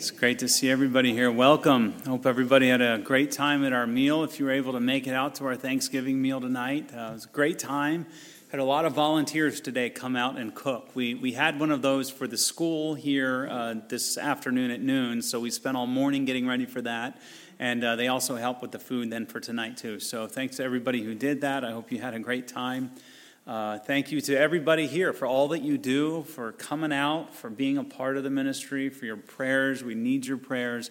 It's great to see everybody here. Welcome. I hope everybody had a great time at our meal. If you were able to make it out to our Thanksgiving meal tonight, it was a great time. Had a lot of volunteers today come out and cook. We had one of those for the school here this afternoon at noon, so we spent all morning getting ready for that. And they also helped with the food then for tonight too. So thanks to everybody who did that. I hope you had a great time. Thank you to everybody here for all that you do, for coming out, for being a part of the ministry, for your prayers. We need your prayers.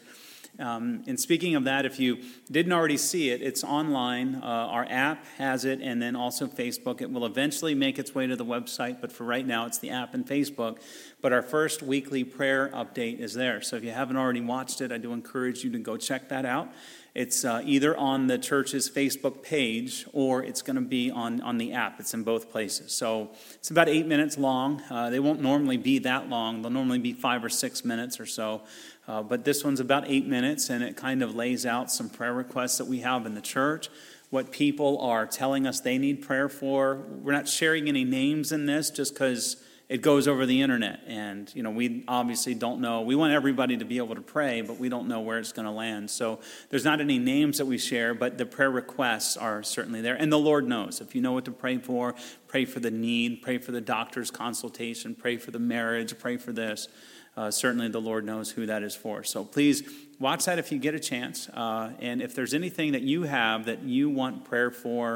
And speaking of that, if you didn't already see it, it's online. Our app has it, and then also Facebook. It will eventually make its way to the website, but for right now, it's the app and Facebook. But our first weekly prayer update is there. So if you haven't already watched it, I do encourage you to go check that out. It's either on the church's Facebook page or it's going to be on the app. It's in both places. So it's about 8 minutes long. They won't normally be that long. They'll normally be 5 or 6 minutes or so. But this one's about 8 minutes, and it kind of lays out some prayer requests that we have in the church, what people are telling us they need prayer for. We're not sharing any names in this just because it goes over the internet, and we obviously don't know. We want everybody to be able to pray, but we don't know where it's going to land. So there's not any names that we share, but the prayer requests are certainly there. And the Lord knows. If you know what to pray for the need, pray for the doctor's consultation, pray for the marriage, pray for this. Certainly the Lord knows who that is for. So please watch that if you get a chance. And if there's anything that you have that you want prayer for,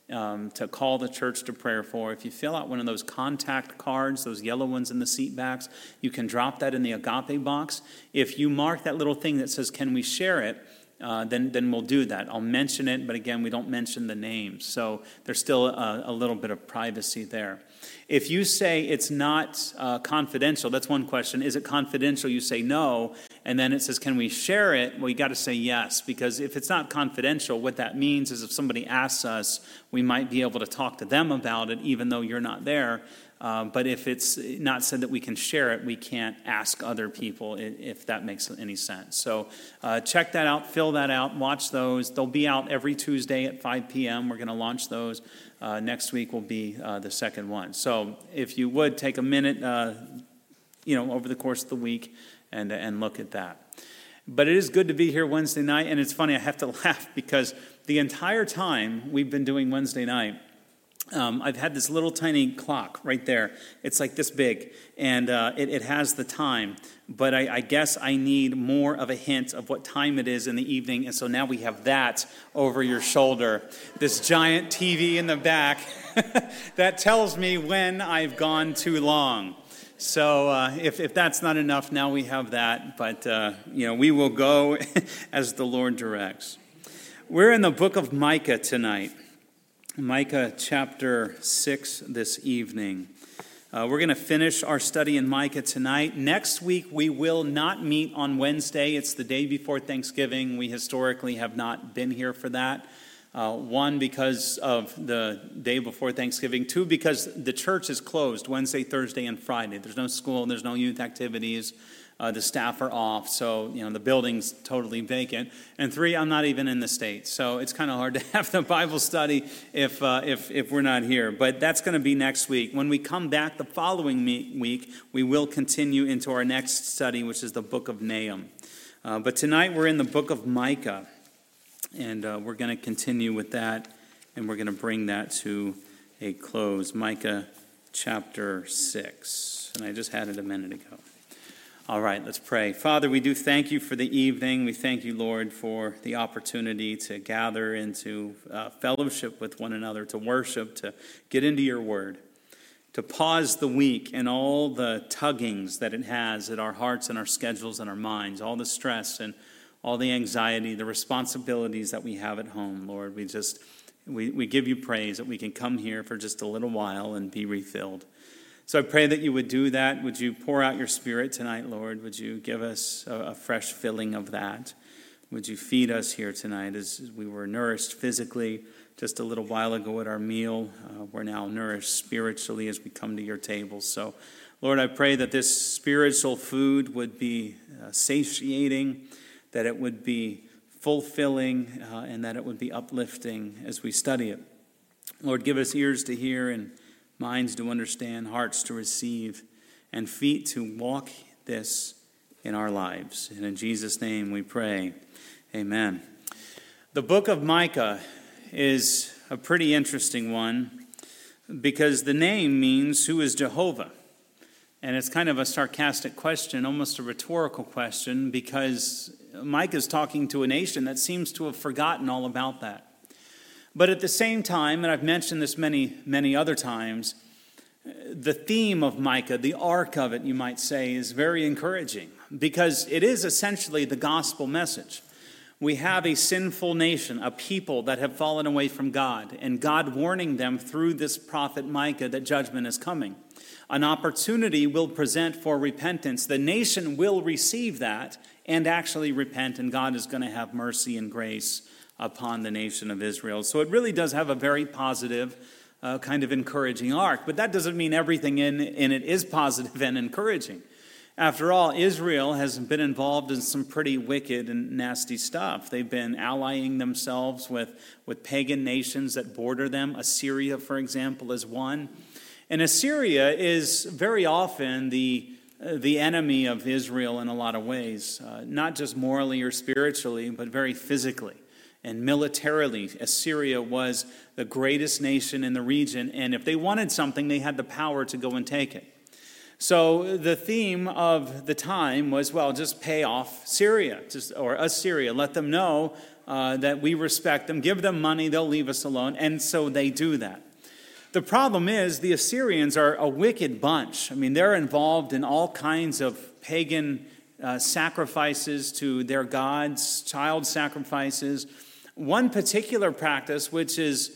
to call the church to prayer for, if you fill out one of those contact cards, those yellow ones in the seat backs, you can drop that in the agape box. If you mark that little thing that says, "Can we share it?" Then we'll do that. I'll mention it, but again, we don't mention the names. So there's still a little bit of privacy there. If you say it's not confidential, that's one question. Is it confidential? You say no, and then it says, "Can we share it?" Well, you got to say yes, because if it's not confidential, what that means is if somebody asks us, we might be able to talk to them about it, even though you're not there. But if it's not said that we can share it, we can't ask other people, if that makes any sense. So check that out, fill that out, watch those. They'll be out every Tuesday at 5 p.m. We're going to launch those. Next week will be the second one. So if you would take a minute, over the course of the week and look at that. But it is good to be here Wednesday night. And it's funny, I have to laugh because the entire time we've been doing Wednesday night, I've had this little tiny clock right there. It's like this big, and it has the time. But I guess I need more of a hint of what time it is in the evening, and so now we have that over your shoulder. This giant TV in the back that tells me when I've gone too long. So if that's not enough, now we have that. But, we will go as the Lord directs. We're in the book of Micah tonight. Micah chapter 6 this evening. We're going to finish our study in Micah tonight. Next week, we will not meet on Wednesday. It's the day before Thanksgiving. We historically have not been here for that. One, because of the day before Thanksgiving. Two, because the church is closed Wednesday, Thursday, and Friday. There's no school, there's no youth activities. The staff are off, so the building's totally vacant. And three, I'm not even in the States, so it's kind of hard to have the Bible study if we're not here. But that's going to be next week. When we come back the following week, we will continue into our next study, which is the book of Nahum. But tonight we're in the book of Micah, and we're going to continue with that, and we're going to bring that to a close. Micah chapter 6, and I just had it a minute ago. All right, let's pray. Father, we do thank you for the evening. We thank you, Lord, for the opportunity to gather into fellowship with one another, to worship, to get into your word, to pause the week and all the tuggings that it has at our hearts and our schedules and our minds, all the stress and all the anxiety, the responsibilities that we have at home, Lord. We give you praise that we can come here for just a little while and be refilled. So I pray that you would do that. Would you pour out your Spirit tonight, Lord? Would you give us a fresh filling of that? Would you feed us here tonight as we were nourished physically just a little while ago at our meal? We're now nourished spiritually as we come to your table. So, Lord, I pray that this spiritual food would be satiating, that it would be fulfilling, and that it would be uplifting as we study it. Lord, give us ears to hear and minds to understand, hearts to receive, and feet to walk this in our lives. And in Jesus' name we pray. Amen. The book of Micah is a pretty interesting one because the name means, who is Jehovah? And it's kind of a sarcastic question, almost a rhetorical question, because Micah is talking to a nation that seems to have forgotten all about that. But at the same time, and I've mentioned this many other times, the theme of Micah, the arc of it, you might say, is very encouraging because it is essentially the gospel message. We have a sinful nation, a people that have fallen away from God, and God warning them through this prophet Micah that judgment is coming. An opportunity will present for repentance. The nation will receive that and actually repent, and God is going to have mercy and grace upon the nation of Israel. So it really does have a very positive, kind of encouraging arc. But that doesn't mean everything in it is positive and encouraging. After all, Israel has been involved in some pretty wicked and nasty stuff. They've been allying themselves with pagan nations that border them. Assyria, for example, is one. And Assyria is very often the enemy of Israel in a lot of ways, not just morally or spiritually, but very physically and militarily. Assyria was the greatest nation in the region, and if they wanted something, they had the power to go and take it. So the theme of the time was, well, just pay off Syria, or Assyria. Let them know that we respect them. Give them money, they'll leave us alone. And so they do that. The problem is the Assyrians are a wicked bunch. I mean, they're involved in all kinds of pagan sacrifices to their gods, child sacrifices. One particular practice, which is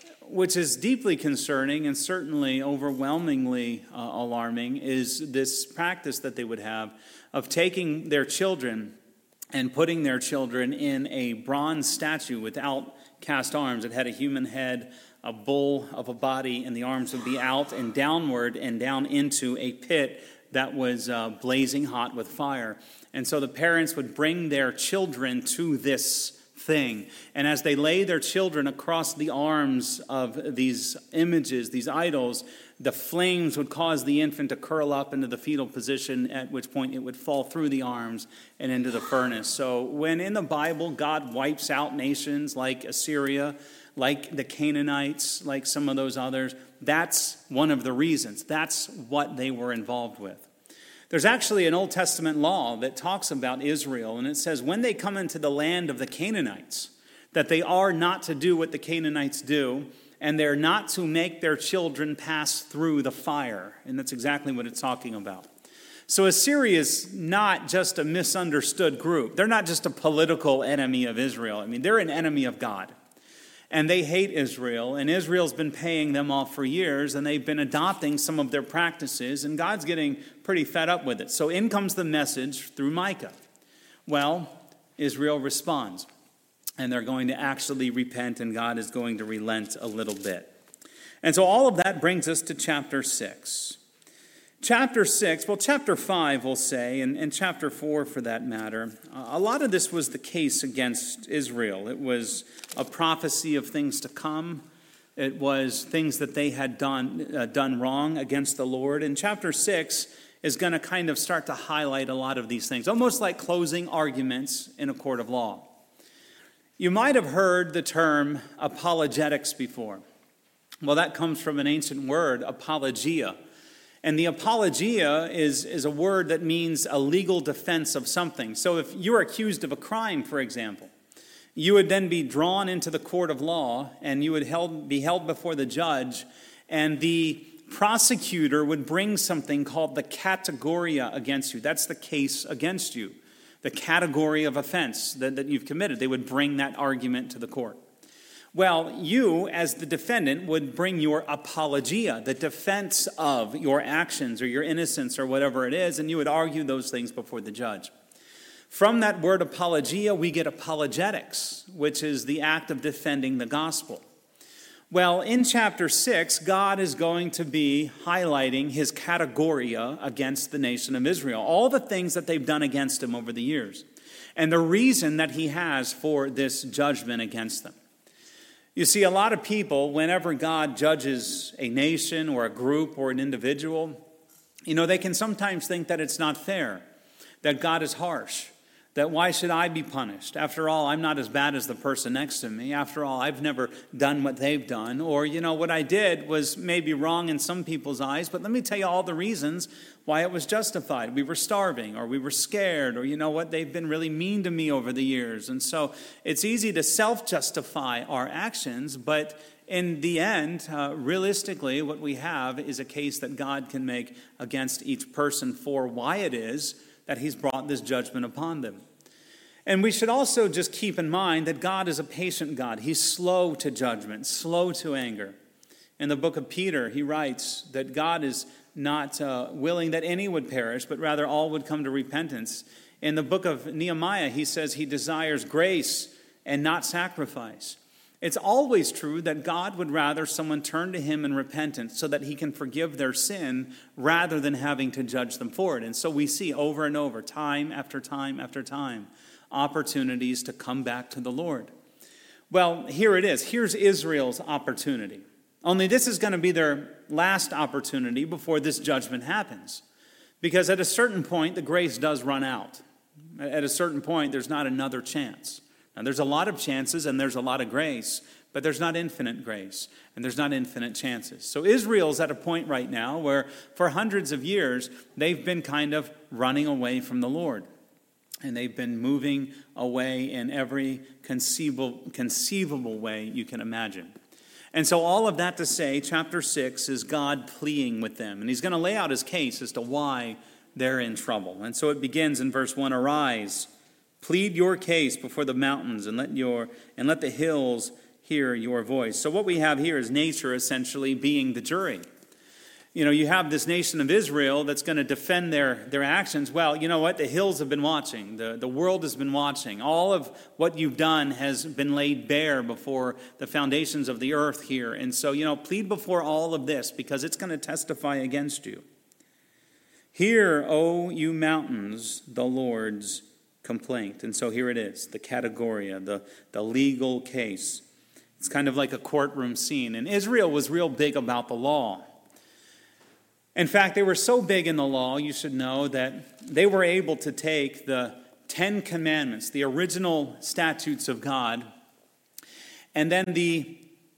deeply concerning and certainly overwhelmingly alarming, is this practice that they would have of taking their children and putting their children in a bronze statue without cast arms. It had a human head, a bull of a body, and the arms would be out and downward and down into a pit that was blazing hot with fire. And so the parents would bring their children to this thing. And as they lay their children across the arms of these images, these idols, the flames would cause the infant to curl up into the fetal position, at which point it would fall through the arms and into the furnace. So when in the Bible God wipes out nations like Assyria, like the Canaanites, like some of those others, that's one of the reasons. That's what they were involved with. There's actually an Old Testament law that talks about Israel, and it says when they come into the land of the Canaanites, that they are not to do what the Canaanites do, and they're not to make their children pass through the fire. And that's exactly what it's talking about. So Assyria is not just a misunderstood group. They're not just a political enemy of Israel. I mean, they're an enemy of God. And they hate Israel, and Israel's been paying them off for years, and they've been adopting some of their practices, and God's getting pretty fed up with it. So in comes the message through Micah. Well, Israel responds, and they're going to actually repent, and God is going to relent a little bit. And so all of that brings us to chapter 6. Chapter 6, well, chapter 5, we'll say, and chapter 4 for that matter, a lot of this was the case against Israel. It was a prophecy of things to come. It was things that they had done wrong against the Lord. And chapter 6 is going to kind of start to highlight a lot of these things, almost like closing arguments in a court of law. You might have heard the term apologetics before. Well, that comes from an ancient word, apologia. And the apologia is a word that means a legal defense of something. So if you're accused of a crime, for example, you would then be drawn into the court of law and you would be held before the judge, and the prosecutor would bring something called the categoria against you. That's the case against you, the category of offense that you've committed. They would bring that argument to the court. Well, you, as the defendant, would bring your apologia, the defense of your actions or your innocence or whatever it is, and you would argue those things before the judge. From that word apologia, we get apologetics, which is the act of defending the gospel. Well, in chapter 6, God is going to be highlighting his categoria against the nation of Israel, all the things that they've done against him over the years, and the reason that he has for this judgment against them. You see, a lot of people, whenever God judges a nation or a group or an individual, they can sometimes think that it's not fair, that God is harsh, that why should I be punished? After all, I'm not as bad as the person next to me. After all, I've never done what they've done. Or, what I did was maybe wrong in some people's eyes, but let me tell you all the reasons why it was justified. We were starving, or we were scared, or they've been really mean to me over the years. And so it's easy to self-justify our actions, but in the end, realistically, what we have is a case that God can make against each person for why it is that he's brought this judgment upon them. And we should also just keep in mind that God is a patient God. He's slow to judgment, slow to anger. In the book of Peter, he writes that God is not willing that any would perish, but rather all would come to repentance. In the book of Nehemiah, he says he desires grace and not sacrifice. It's always true that God would rather someone turn to him in repentance so that he can forgive their sin rather than having to judge them for it. And so we see over and over, time after time after time, opportunities to come back to the Lord. Well, here it is. Here's Israel's opportunity. Only this is going to be their last opportunity before this judgment happens. Because at a certain point, the grace does run out. At a certain point, there's not another chance. Now, there's a lot of chances and there's a lot of grace, but there's not infinite grace and there's not infinite chances. So Israel's at a point right now where for hundreds of years, they've been kind of running away from the Lord. And they've been moving away in every conceivable way you can imagine. And so all of that to say, chapter 6 is God pleading with them. And he's going to lay out his case as to why they're in trouble. And so it begins in verse 1, "Arise, plead your case before the mountains, and let the hills hear your voice." So what we have here is nature essentially being the jury. You have this nation of Israel that's going to defend their actions. Well, you know what? The hills have been watching. The world has been watching. All of what you've done has been laid bare before the foundations of the earth here. And so, plead before all of this because it's going to testify against you. "Hear, O you mountains, the Lord's complaint." And so here it is, the categoria, the legal case. It's kind of like a courtroom scene. And Israel was real big about the law. In fact, they were so big in the law, you should know, that they were able to take the 10 Commandments, the original statutes of God, and then the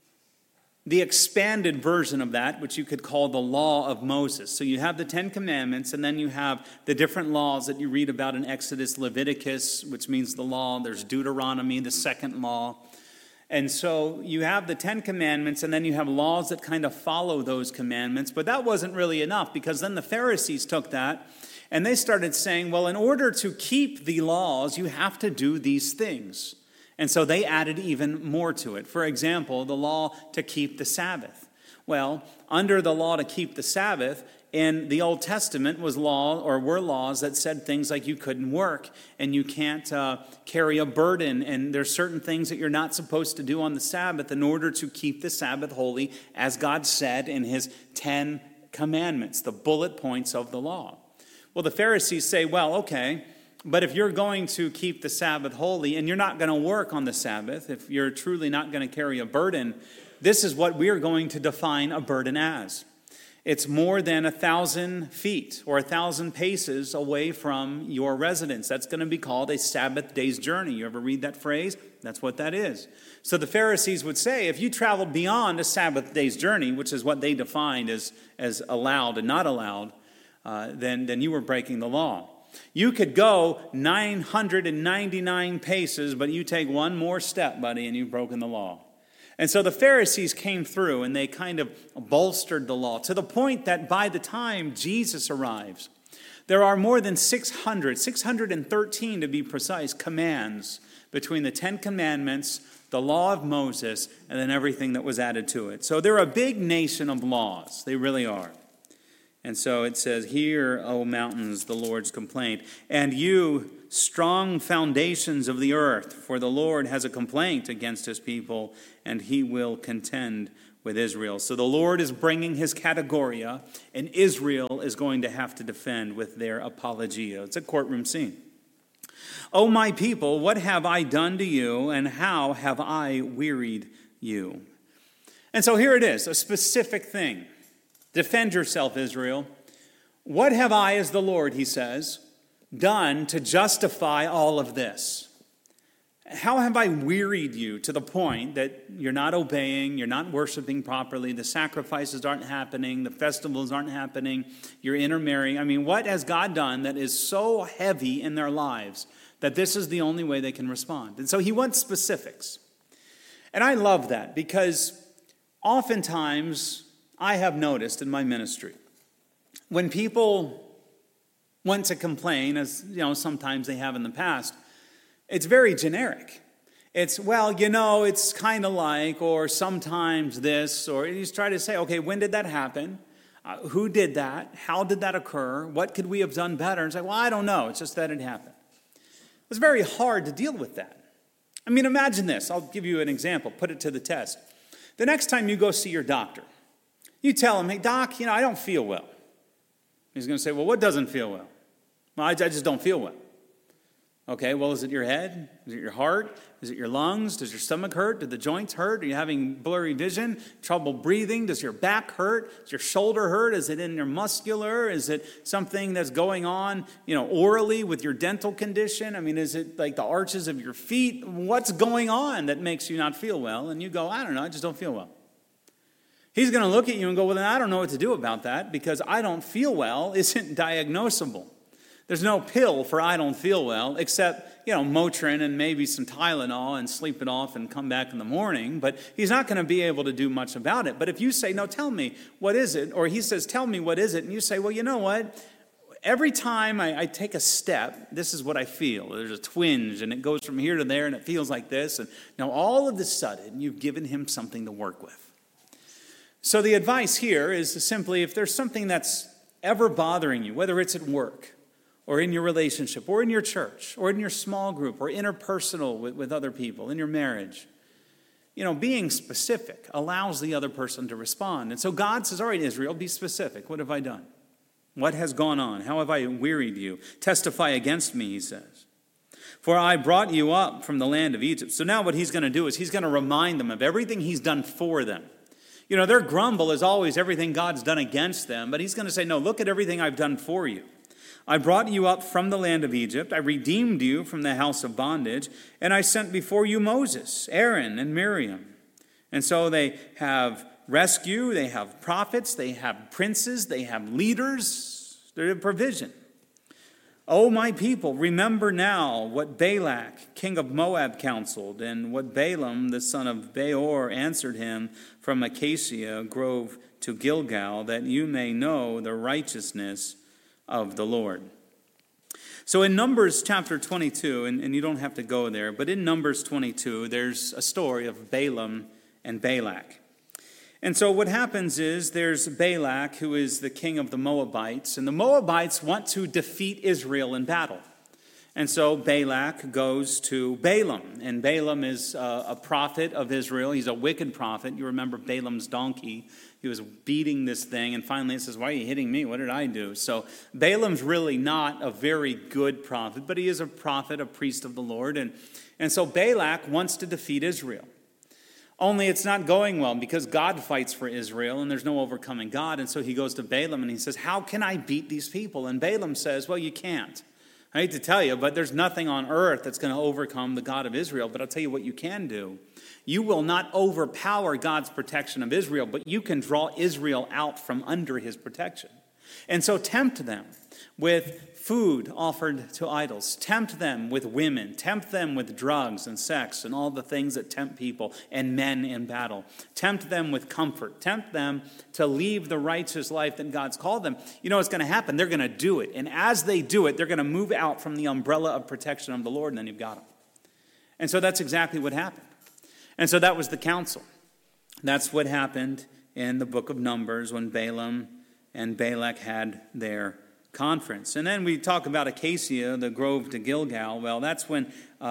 expanded version of that, which you could call the law of Moses. So you have the 10 Commandments, and then you have the different laws that you read about in Exodus, Leviticus, which means the law. There's Deuteronomy, the second law. And so you have the 10 Commandments, and then you have laws that kind of follow those commandments. But that wasn't really enough, because then the Pharisees took that, and they started saying, well, in order to keep the laws, you have to do these things. And so they added even more to it. For example, the law to keep the Sabbath. Well, under the law to keep the Sabbath, in the Old Testament were laws that said things like you couldn't work and you can't carry a burden, and there's certain things that you're not supposed to do on the Sabbath in order to keep the Sabbath holy, as God said in his 10 commandments, the bullet points of the law. Well, the Pharisees say, well, okay, but if you're going to keep the Sabbath holy and you're not going to work on the Sabbath, if you're truly not going to carry a burden, this is what we're going to define a burden as. It's more than 1,000 feet or 1,000 paces away from your residence. That's going to be called a Sabbath day's journey. You ever read that phrase? That's what that is. So the Pharisees would say, if you traveled beyond a Sabbath day's journey, which is what they defined as allowed and not allowed, then you were breaking the law. You could go 999 paces, but you take one more step, buddy, and you've broken the law. And so the Pharisees came through and they kind of bolstered the law to the point that by the time Jesus arrives, there are more than 613 to be precise, commands between the 10 Commandments, the law of Moses, and then everything that was added to it. So they're a big nation of laws. They really are. And so it says, "Hear, O mountains, the Lord's complaint, and you strong foundations of the earth, for the Lord has a complaint against his people, and he will contend with Israel." So the Lord is bringing his categoria, and Israel is going to have to defend with their apologia. It's a courtroom scene. "O my people, what have I done to you, and how have I wearied you?" And so here it is, a specific thing. Defend yourself, Israel. What have I, as the Lord, he says, done to justify all of this? How have I wearied you to the point that you're not obeying, you're not worshiping properly, the sacrifices aren't happening, the festivals aren't happening, you're intermarrying? I mean, what has God done that is so heavy in their lives that this is the only way they can respond? And so he wants specifics. And I love that because oftentimes I have noticed in my ministry, when people want to complain, as sometimes they have in the past, it's very generic. It's, well, it's kind of like, or sometimes this, or you try to say, okay, when did that happen? Who did that? How did that occur? What could we have done better? And say, well, I don't know. It's just that it happened. It's very hard to deal with that. I mean, imagine this. I'll give you an example. Put it to the test. The next time you go see your doctor, you tell him, hey, doc, I don't feel well. He's going to say, well, what doesn't feel well? Well, I just don't feel well. Okay, well, is it your head? Is it your heart? Is it your lungs? Does your stomach hurt? Do the joints hurt? Are you having blurry vision? Trouble breathing? Does your back hurt? Does your shoulder hurt? Is it in your muscular? Is it something that's going on, orally with your dental condition? I mean, is it like the arches of your feet? What's going on that makes you not feel well? And you go, I don't know, I just don't feel well. He's going to look at you and go, well, then I don't know what to do about that because I don't feel well isn't diagnosable. There's no pill for I don't feel well except, Motrin and maybe some Tylenol and sleep it off and come back in the morning. But he's not going to be able to do much about it. But if you say, no, tell me, what is it? Or he says, tell me, what is it? And you say, well, you know what? Every time I take a step, this is what I feel. There's a twinge and it goes from here to there and it feels like this. And now all of a sudden you've given him something to work with. So the advice here is simply if there's something that's ever bothering you, whether it's at work, or in your relationship, or in your church, or in your small group, or interpersonal with other people, in your marriage. Being specific allows the other person to respond. And so God says, all right, Israel, be specific. What have I done? What has gone on? How have I wearied you? Testify against me, he says. For I brought you up from the land of Egypt. So now what he's going to do is he's going to remind them of everything he's done for them. Their grumble is always everything God's done against them. But he's going to say, no, look at everything I've done for you. I brought you up from the land of Egypt. I redeemed you from the house of bondage. And I sent before you Moses, Aaron, and Miriam. And so they have rescue, they have prophets, they have princes, they have leaders. They have provision. O my people, remember now what Balak, king of Moab, counseled, and what Balaam, the son of Beor, answered him from Acacia Grove to Gilgal, that you may know the righteousness of the Lord. So in Numbers chapter 22, and you don't have to go there, but in Numbers 22, there's a story of Balaam and Balak. And so what happens is there's Balak, who is the king of the Moabites, and the Moabites want to defeat Israel in battle. And so Balak goes to Balaam, and Balaam is a prophet of Israel. He's a wicked prophet. You remember Balaam's donkey. He was beating this thing, and finally it says, why are you hitting me? What did I do? So Balaam's really not a very good prophet, but he is a prophet, a priest of the Lord. And so Balak wants to defeat Israel. Only it's not going well because God fights for Israel, and there's no overcoming God. And so he goes to Balaam, and he says, how can I beat these people? And Balaam says, well, you can't. I hate to tell you, but there's nothing on earth that's going to overcome the God of Israel. But I'll tell you what you can do. You will not overpower God's protection of Israel, but you can draw Israel out from under his protection. And so tempt them with food offered to idols. Tempt them with women. Tempt them with drugs and sex and all the things that tempt people and men in battle. Tempt them with comfort. Tempt them to leave the righteous life that God's called them. You know what's going to happen? They're going to do it. And as they do it, they're going to move out from the umbrella of protection of the Lord, and then you've got them. And so that's exactly what happened. And so that was the counsel. That's what happened in the book of Numbers when Balaam and Balak had their conference. And then we talk about Acacia, the grove to Gilgal. Well, that's when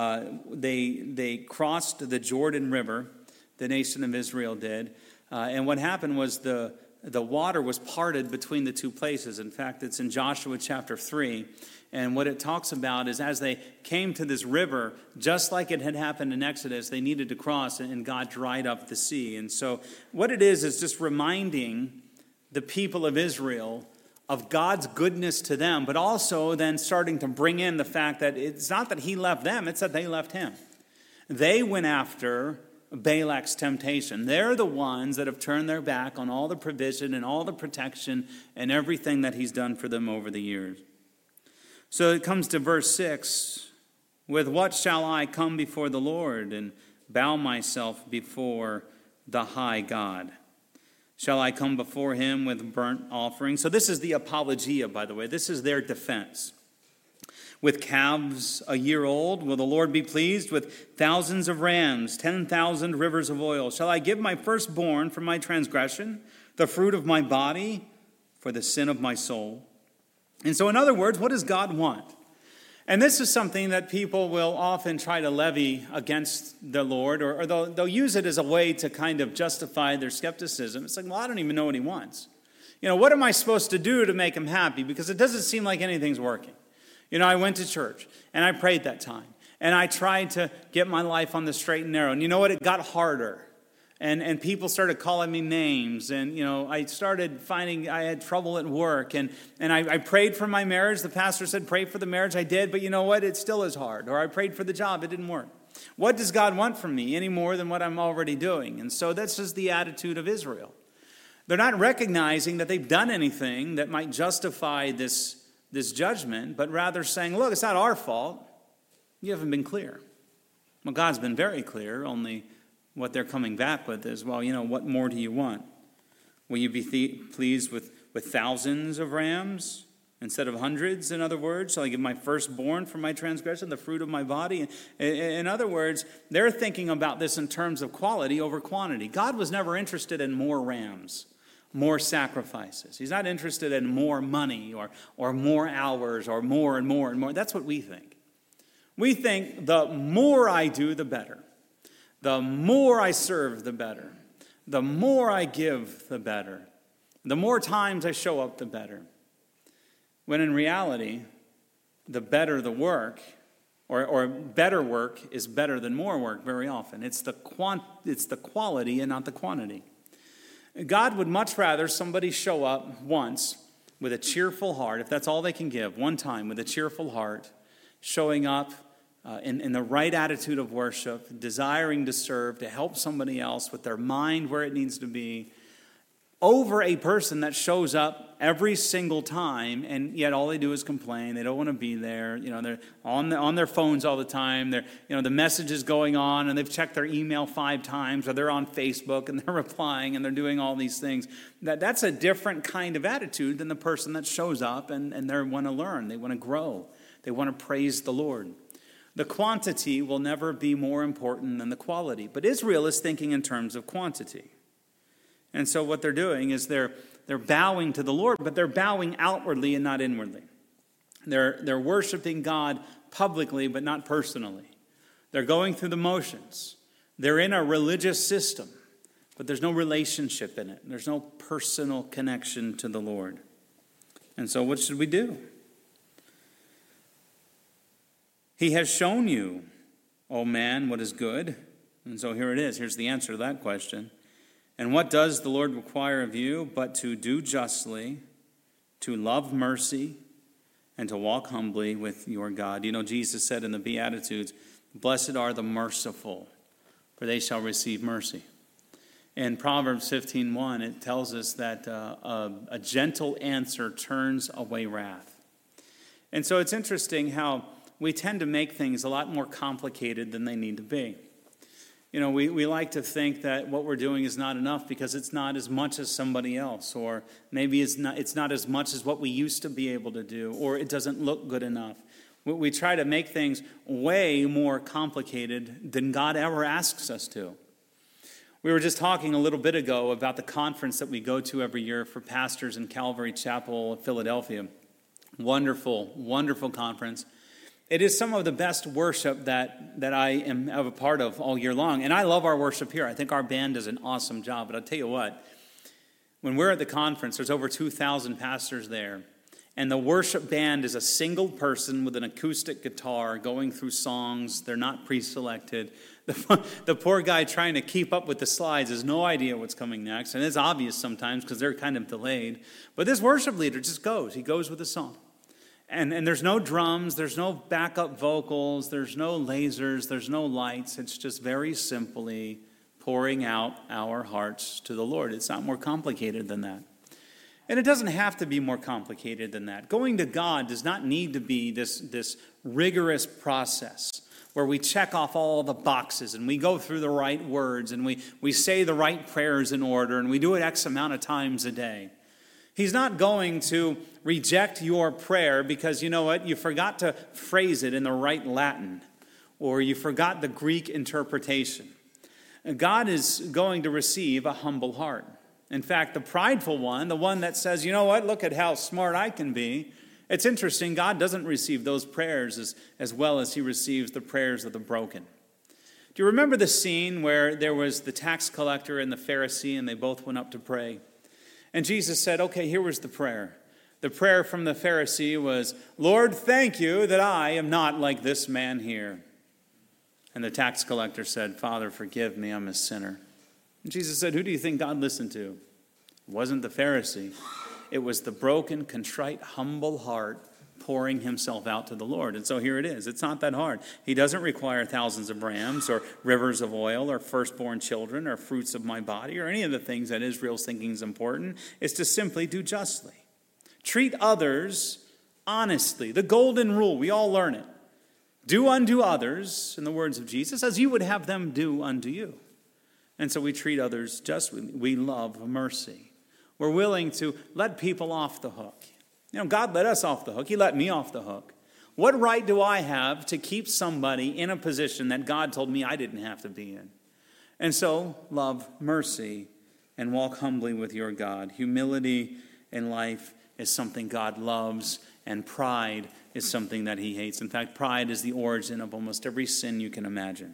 they crossed the Jordan River, the nation of Israel did. And what happened was the water was parted between the two places. In fact, it's in Joshua chapter 3. And what it talks about is as they came to this river, just like it had happened in Exodus, they needed to cross, and God dried up the sea. And so what it is just reminding the people of Israel of God's goodness to them, but also then starting to bring in the fact that it's not that he left them, it's that they left him. They went after Balak's temptation. They're the ones that have turned their back on all the provision and all the protection and everything that he's done for them over the years. So it comes to verse 6. With what shall I come before the Lord and bow myself before the high God? Shall I come before him with burnt offering? So this is the apologia, by the way. This is their defense. With calves a year old, will the Lord be pleased? With thousands of rams, 10,000 rivers of oil. Shall I give my firstborn for my transgression, the fruit of my body for the sin of my soul? And so in other words, what does God want? And this is something that people will often try to levy against the Lord, or they'll use it as a way to kind of justify their skepticism. It's like, well, I don't even know what he wants. What am I supposed to do to make him happy? Because it doesn't seem like anything's working. I went to church, and I prayed that time, and I tried to get my life on the straight and narrow. And you know what? It got harder. And people started calling me names, and I started finding I had trouble at work, and I prayed for my marriage. The pastor said, pray for the marriage. I did, but you know what? It still is hard. Or I prayed for the job. It didn't work. What does God want from me any more than what I'm already doing? And so that's just the attitude of Israel. They're not recognizing that they've done anything that might justify this judgment, but rather saying, look, it's not our fault. You haven't been clear. Well, God's been very clear, only what they're coming back with is, well, what more do you want? Will you be pleased with thousands of rams instead of hundreds? In other words, shall I give my firstborn for my transgression, the fruit of my body? In other words, they're thinking about this in terms of quality over quantity. God was never interested in more rams, more sacrifices. He's not interested in more money or more hours or more and more and more. That's what we think. We think the more I do, the better. The more I serve, the better. The more I give, the better. The more times I show up, the better. When in reality, the better the work, or better work is better than more work very often. It's the quality and not the quantity. God would much rather somebody show up once with a cheerful heart, if that's all they can give, one time with a cheerful heart, showing up in the right attitude of worship, desiring to serve, to help somebody else with their mind where it needs to be, over a person that shows up every single time, and yet all they do is complain. They don't want to be there. They're on their phones all the time. They're, the message is going on, and they've checked their email 5 times, or they're on Facebook, and they're replying, and they're doing all these things. That's a different kind of attitude than the person that shows up, and they want to learn. They want to grow. They want to praise the Lord. The quantity will never be more important than the quality. But Israel is thinking in terms of quantity. And so what they're doing is they're bowing to the Lord, but they're bowing outwardly and not inwardly. They're worshiping God publicly, but not personally. They're going through the motions. They're in a religious system, but there's no relationship in it. There's no personal connection to the Lord. And so what should we do? He has shown you, O man, what is good. And so here it is. Here's the answer to that question. And what does the Lord require of you but to do justly, to love mercy, and to walk humbly with your God? Jesus said in the Beatitudes, blessed are the merciful, for they shall receive mercy. In Proverbs 15:1, it tells us that a gentle answer turns away wrath. And so it's interesting how we tend to make things a lot more complicated than they need to be. We like to think that what we're doing is not enough because it's not as much as somebody else, or maybe it's not as much as what we used to be able to do, or it doesn't look good enough. We try to make things way more complicated than God ever asks us to. We were just talking a little bit ago about the conference that we go to every year for pastors in Calvary Chapel, Philadelphia. Wonderful, wonderful conference. It is some of the best worship that I am a part of all year long. And I love our worship here. I think our band does an awesome job. But I'll tell you what, when we're at the conference, there's over 2,000 pastors there. And the worship band is a single person with an acoustic guitar going through songs. They're not pre-selected. The poor guy trying to keep up with the slides has no idea what's coming next. And it's obvious sometimes because they're kind of delayed. But this worship leader just goes. He goes with the song. And there's no drums. There's no backup vocals. There's no lasers. There's no lights. It's just very simply pouring out our hearts to the Lord. It's not more complicated than that. And it doesn't have to be more complicated than that. Going to God does not need to be this rigorous process where we check off all the boxes and we go through the right words and we say the right prayers in order and we do it X amount of times a day. He's not going to reject your prayer because, you know what, you forgot to phrase it in the right Latin or you forgot the Greek interpretation. God is going to receive a humble heart. In fact, the prideful one, the one that says, you know what, look at how smart I can be. It's interesting, God doesn't receive those prayers as well as he receives the prayers of the broken. Do you remember the scene where there was the tax collector and the Pharisee and they both went up to pray? And Jesus said, okay, here was the prayer. The prayer from the Pharisee was, Lord, thank you that I am not like this man here. And the tax collector said, Father, forgive me, I'm a sinner. And Jesus said, who do you think God listened to? It wasn't the Pharisee. It was the broken, contrite, humble heart pouring himself out to the Lord. And so here it is. It's not that hard. He doesn't require thousands of rams or rivers of oil or firstborn children or fruits of my body or any of the things that Israel's thinking is important. It's to simply do justly. Treat others honestly. The golden rule, we all learn it. Do unto others, in the words of Jesus, as you would have them do unto you. And so we treat others justly. We love mercy. We're willing to let people off the hook. You know, God let us off the hook. He let me off the hook. What right do I have to keep somebody in a position that God told me I didn't have to be in? And so, love mercy and walk humbly with your God. Humility in life is something God loves, and pride is something that he hates. In fact, pride is the origin of almost every sin you can imagine.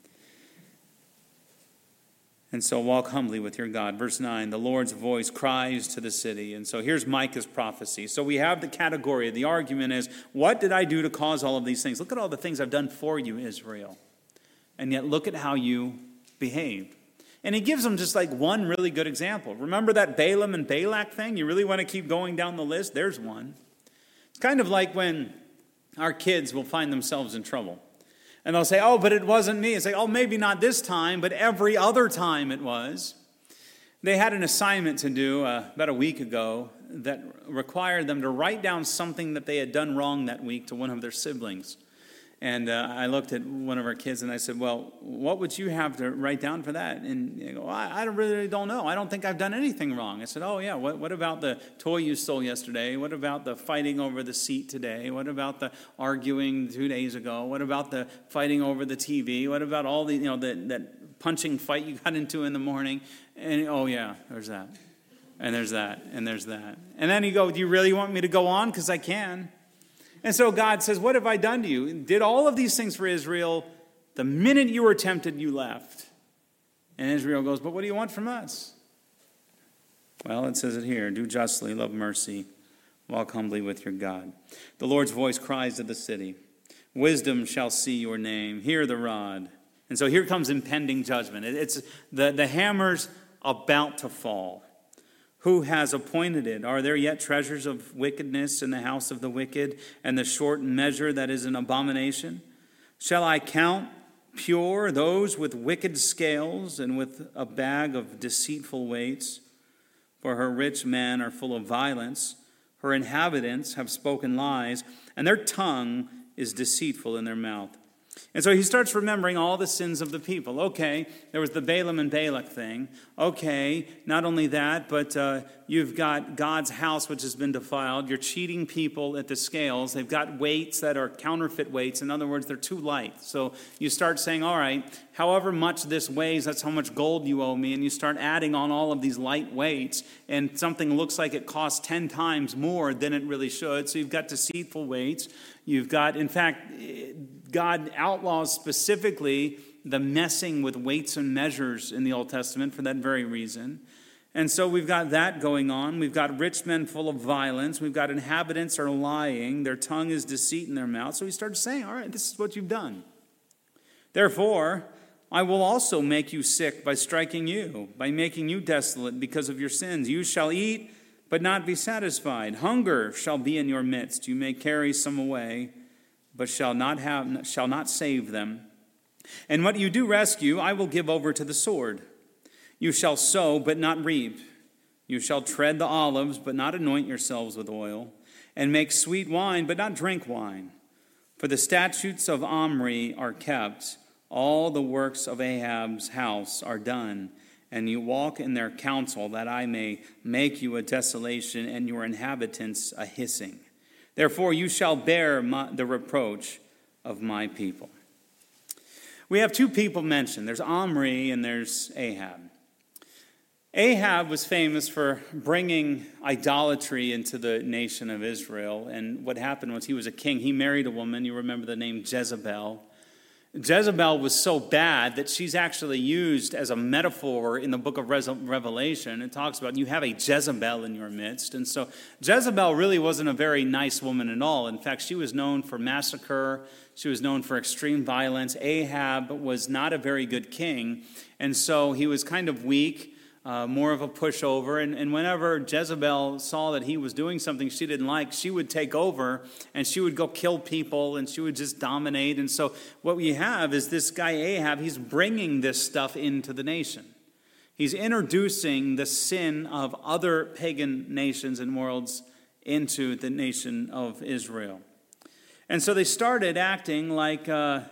And so walk humbly with your God. Verse 9, the Lord's voice cries to the city. And so here's Micah's prophecy. So we have the category. The argument is, what did I do to cause all of these things? Look at all the things I've done for you, Israel. And yet look at how you behaved. And he gives them just like one really good example. Remember that Balaam and Balak thing? You really want to keep going down the list? There's one. It's kind of like when our kids will find themselves in trouble. And they'll say, oh, but it wasn't me. It's like, oh, maybe not this time, but every other time it was. They had an assignment to do about a week ago that required them to write down something that they had done wrong that week to one of their siblings. And I looked at one of our kids and I said, well, what would you have to write down for that? And they go, well, I really don't know. I don't think I've done anything wrong. I said, oh, yeah, what about the toy you stole yesterday? What about the fighting over the seat today? What about the arguing 2 days ago? What about the fighting over the TV? What about all the, that punching fight you got into in the morning? And, oh, yeah, there's that. And there's that. And there's that. And then you go, do you really want me to go on? Because I can. And so God says, what have I done to you? Did all of these things for Israel. The minute you were tempted, you left. And Israel goes, but what do you want from us? Well, it says it here. Do justly, love mercy, walk humbly with your God. The Lord's voice cries to the city. Wisdom shall see your name. Hear the rod. And so here comes impending judgment. It's the hammer's about to fall. Who has appointed it? Are there yet treasures of wickedness in the house of the wicked, and the short measure that is an abomination? Shall I count pure those with wicked scales and with a bag of deceitful weights? For her rich men are full of violence. Her inhabitants have spoken lies, and their tongue is deceitful in their mouth. And so he starts remembering all the sins of the people. Okay, there was the Balaam and Balak thing. Okay, not only that, but you've got God's house which has been defiled. You're cheating people at the scales. They've got weights that are counterfeit weights. In other words, they're too light. So you start saying, all right, however much this weighs, that's how much gold you owe me. And you start adding on all of these light weights, and something looks like it costs 10 times more than it really should. So you've got deceitful weights. You've got, in fact, God outlaws specifically the messing with weights and measures in the Old Testament for that very reason. And so we've got that going on. We've got rich men full of violence. We've got inhabitants are lying. Their tongue is deceit in their mouth. So he started saying, all right, this is what you've done. Therefore, I will also make you sick by striking you, by making you desolate because of your sins. You shall eat, but not be satisfied. Hunger shall be in your midst. You may carry some away, but shall not save them. And what you do rescue, I will give over to the sword. You shall sow, but not reap. You shall tread the olives, but not anoint yourselves with oil, and make sweet wine, but not drink wine. For the statutes of Omri are kept, all the works of Ahab's house are done, and you walk in their counsel, that I may make you a desolation, and your inhabitants a hissing. Therefore you shall bear the reproach of my people. We have two people mentioned. There's Omri and there's Ahab. Ahab was famous for bringing idolatry into the nation of Israel. And what happened was he was a king. He married a woman. You remember the name Jezebel. Jezebel was so bad that she's actually used as a metaphor in the book of Revelation. It talks about you have a Jezebel in your midst. And so Jezebel really wasn't a very nice woman at all. In fact, she was known for massacre. She was known for extreme violence. Ahab was not a very good king. And so he was kind of weak. More of a pushover, and whenever Jezebel saw that he was doing something she didn't like, she would take over, and she would go kill people, and she would just dominate. And so what we have is this guy Ahab, he's bringing this stuff into the nation. He's introducing the sin of other pagan nations and worlds into the nation of Israel. And so they started acting like the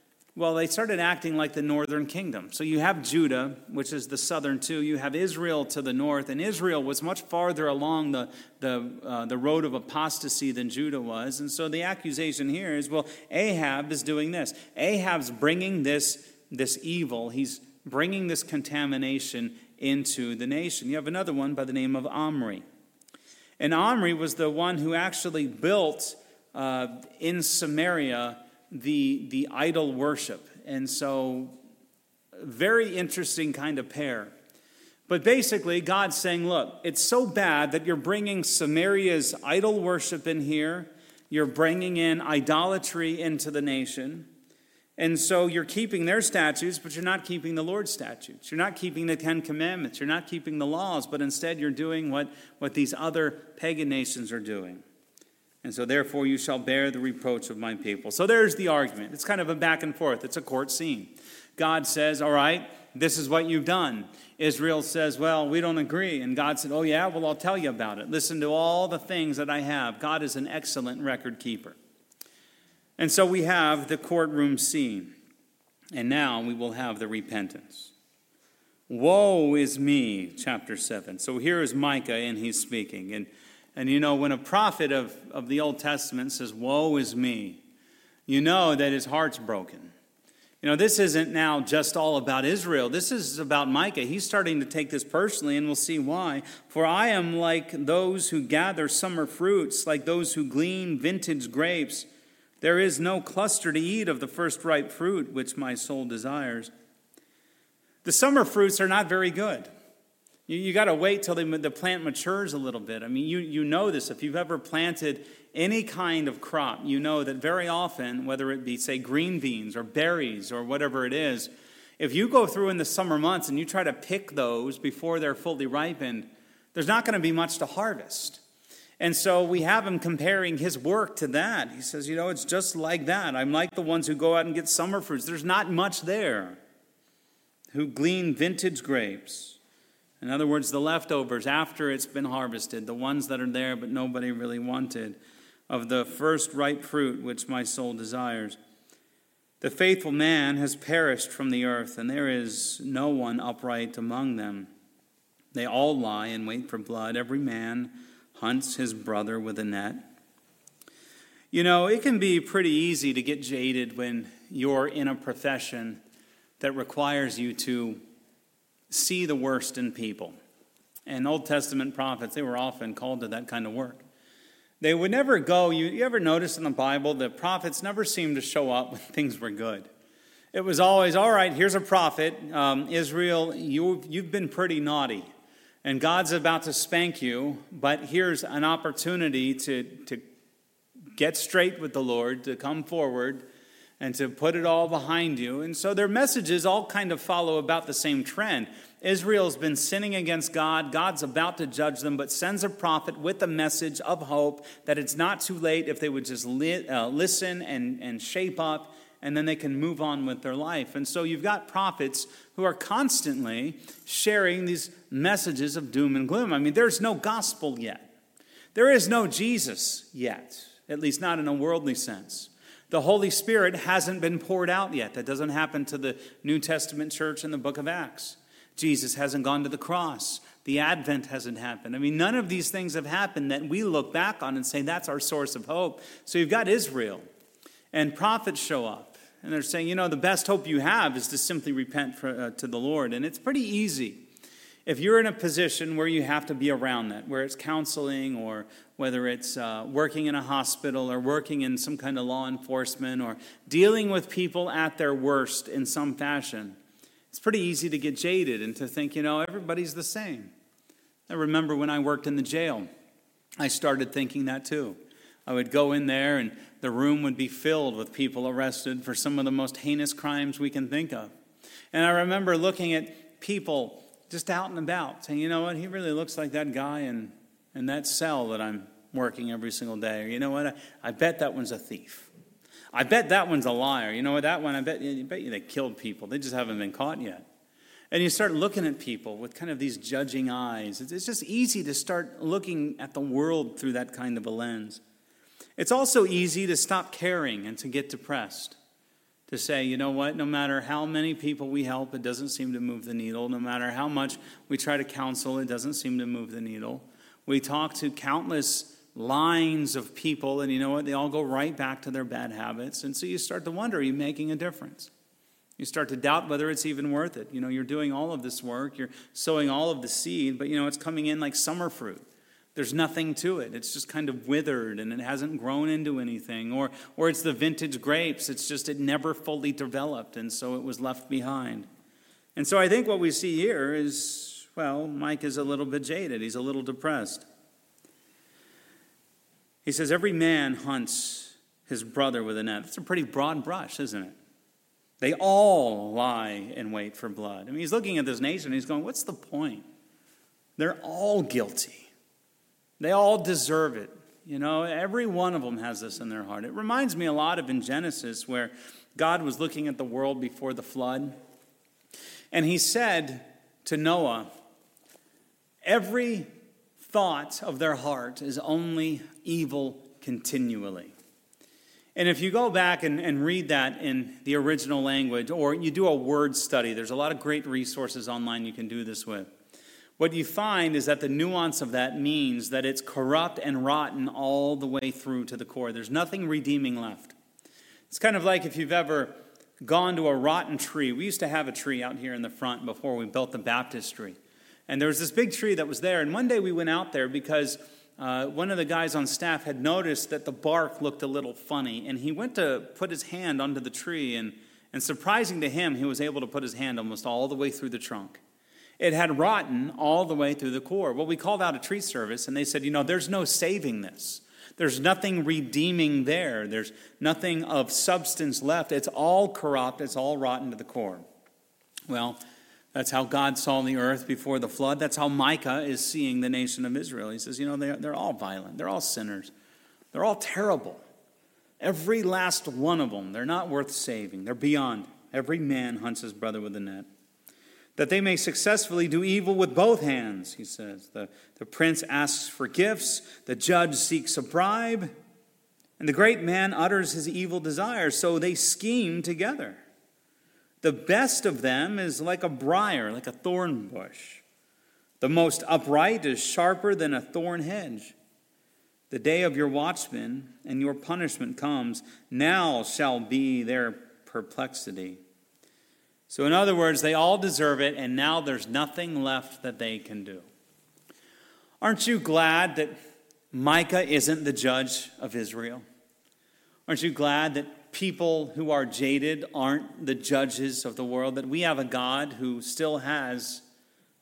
northern kingdom. So you have Judah, which is the southern two. You have Israel to the north, and Israel was much farther along the road of apostasy than Judah was. And so the accusation here is, well, Ahab is doing this. Ahab's bringing this evil. He's bringing this contamination into the nation. You have another one by the name of Omri. And Omri was the one who actually built in Samaria the idol worship. And so very interesting kind of pair. But basically God's saying, look, it's so bad that you're bringing Samaria's idol worship in here. You're bringing in idolatry into the nation. And so you're keeping their statutes, but you're not keeping the Lord's statutes. You're not keeping the Ten Commandments. You're not keeping the laws, but instead you're doing what these other pagan nations are doing. And so therefore you shall bear the reproach of my people. So there's the argument. It's kind of a back and forth. It's a court scene. God says, all right, this is what you've done. Israel says, well, we don't agree. And God said, oh yeah, well, I'll tell you about it. Listen to all the things that I have. God is an excellent record keeper. And so we have the courtroom scene. And now we will have the repentance. Woe is me, chapter 7. So here is Micah, and he's speaking. And you know, when a prophet of the Old Testament says, woe is me, you know that his heart's broken. You know, this isn't now just all about Israel. This is about Micah. He's starting to take this personally, and we'll see why. For I am like those who gather summer fruits, like those who glean vintage grapes. There is no cluster to eat of the first ripe fruit, which my soul desires. The summer fruits are not very good. You got to wait till the plant matures a little bit. I mean, you know this. If you've ever planted any kind of crop, you know that very often, whether it be, say, green beans or berries or whatever it is, if you go through in the summer months and you try to pick those before they're fully ripened, there's not going to be much to harvest. And so we have him comparing his work to that. He says, you know, it's just like that. I'm like the ones who go out and get summer fruits. There's not much there. Who glean vintage grapes. In other words, the leftovers after it's been harvested, the ones that are there but nobody really wanted, of the first ripe fruit which my soul desires. The faithful man has perished from the earth, and there is no one upright among them. They all lie and wait for blood. Every man hunts his brother with a net. You know, it can be pretty easy to get jaded when you're in a profession that requires you to see the worst in people. And Old Testament prophets, they were often called to that kind of work. They would never go, you ever notice in the Bible, the prophets never seemed to show up when things were good. It was always, all right, here's a prophet. Israel, you've been pretty naughty. and God's about to spank you, but here's an opportunity to get straight with the Lord, to come forward, and to put it all behind you. And so their messages all kind of follow about the same trend. Israel's been sinning against God. God's about to judge them, but sends a prophet with a message of hope that it's not too late if they would just listen and shape up, and then they can move on with their life. And so you've got prophets who are constantly sharing these messages of doom and gloom. I mean, there's no gospel yet. There is no Jesus yet, at least not in a worldly sense. The Holy Spirit hasn't been poured out yet. That doesn't happen to the New Testament church in the book of Acts. Jesus hasn't gone to the cross. The Advent hasn't happened. I mean, none of these things have happened that we look back on and say that's our source of hope. So you've got Israel, and prophets show up, and they're saying, the best hope you have is to simply repent to the Lord. And it's pretty easy. If you're in a position where you have to be around that, where it's counseling or whether it's working in a hospital or working in some kind of law enforcement or dealing with people at their worst in some fashion, it's pretty easy to get jaded and to think, everybody's the same. I remember when I worked in the jail, I started thinking that too. I would go in there and the room would be filled with people arrested for some of the most heinous crimes we can think of. And I remember looking at people just out and about, saying, you know what, he really looks like that guy in that cell that I'm working every single day. Or you know what, I bet that one's a thief. I bet that one's a liar. You know what, that one, I bet you they killed people. They just haven't been caught yet. And you start looking at people with kind of these judging eyes. It's just easy to start looking at the world through that kind of a lens. It's also easy to stop caring and to get depressed. To say, you know what, no matter how many people we help, it doesn't seem to move the needle. No matter how much we try to counsel, it doesn't seem to move the needle. We talk to countless lines of people, and you know what, they all go right back to their bad habits. And so you start to wonder, are you making a difference? You start to doubt whether it's even worth it. You're doing all of this work, you're sowing all of the seed, but it's coming in like summer fruit. There's nothing to it. It's just kind of withered and it hasn't grown into anything. Or it's the vintage grapes. It's just it never fully developed, and so it was left behind. And so I think what we see here is, Mike is a little bit jaded. He's a little depressed. He says, every man hunts his brother with a net. That's a pretty broad brush, isn't it? They all lie in wait for blood. I mean, he's looking at this nation and he's going, what's the point? They're all guilty. They all deserve it. Every one of them has this in their heart. It reminds me a lot of in Genesis where God was looking at the world before the flood. And he said to Noah, every thought of their heart is only evil continually. And if you go back and read that in the original language, or you do a word study, there's a lot of great resources online you can do this with. What you find is that the nuance of that means that it's corrupt and rotten all the way through to the core. There's nothing redeeming left. It's kind of like if you've ever gone to a rotten tree. We used to have a tree out here in the front before we built the baptistry. And there was this big tree that was there. And one day we went out there because one of the guys on staff had noticed that the bark looked a little funny. And he went to put his hand onto the tree. And surprising to him, he was able to put his hand almost all the way through the trunk. It had rotten all the way through the core. Well, we called out a tree service, and they said, there's no saving this. There's nothing redeeming there. There's nothing of substance left. It's all corrupt. It's all rotten to the core. Well, that's how God saw the earth before the flood. That's how Micah is seeing the nation of Israel. He says, they're all violent. They're all sinners. They're all terrible. Every last one of them. They're not worth saving. They're beyond. Every man hunts his brother with a net. That they may successfully do evil with both hands, he says. The prince asks for gifts, the judge seeks a bribe, and the great man utters his evil desires, so they scheme together. The best of them is like a briar, like a thorn bush. The most upright is sharper than a thorn hedge. The day of your watchmen and your punishment comes. Now shall be their perplexity. So in other words, they all deserve it, and now there's nothing left that they can do. Aren't you glad that Micah isn't the judge of Israel? Aren't you glad that people who are jaded aren't the judges of the world, that we have a God who still has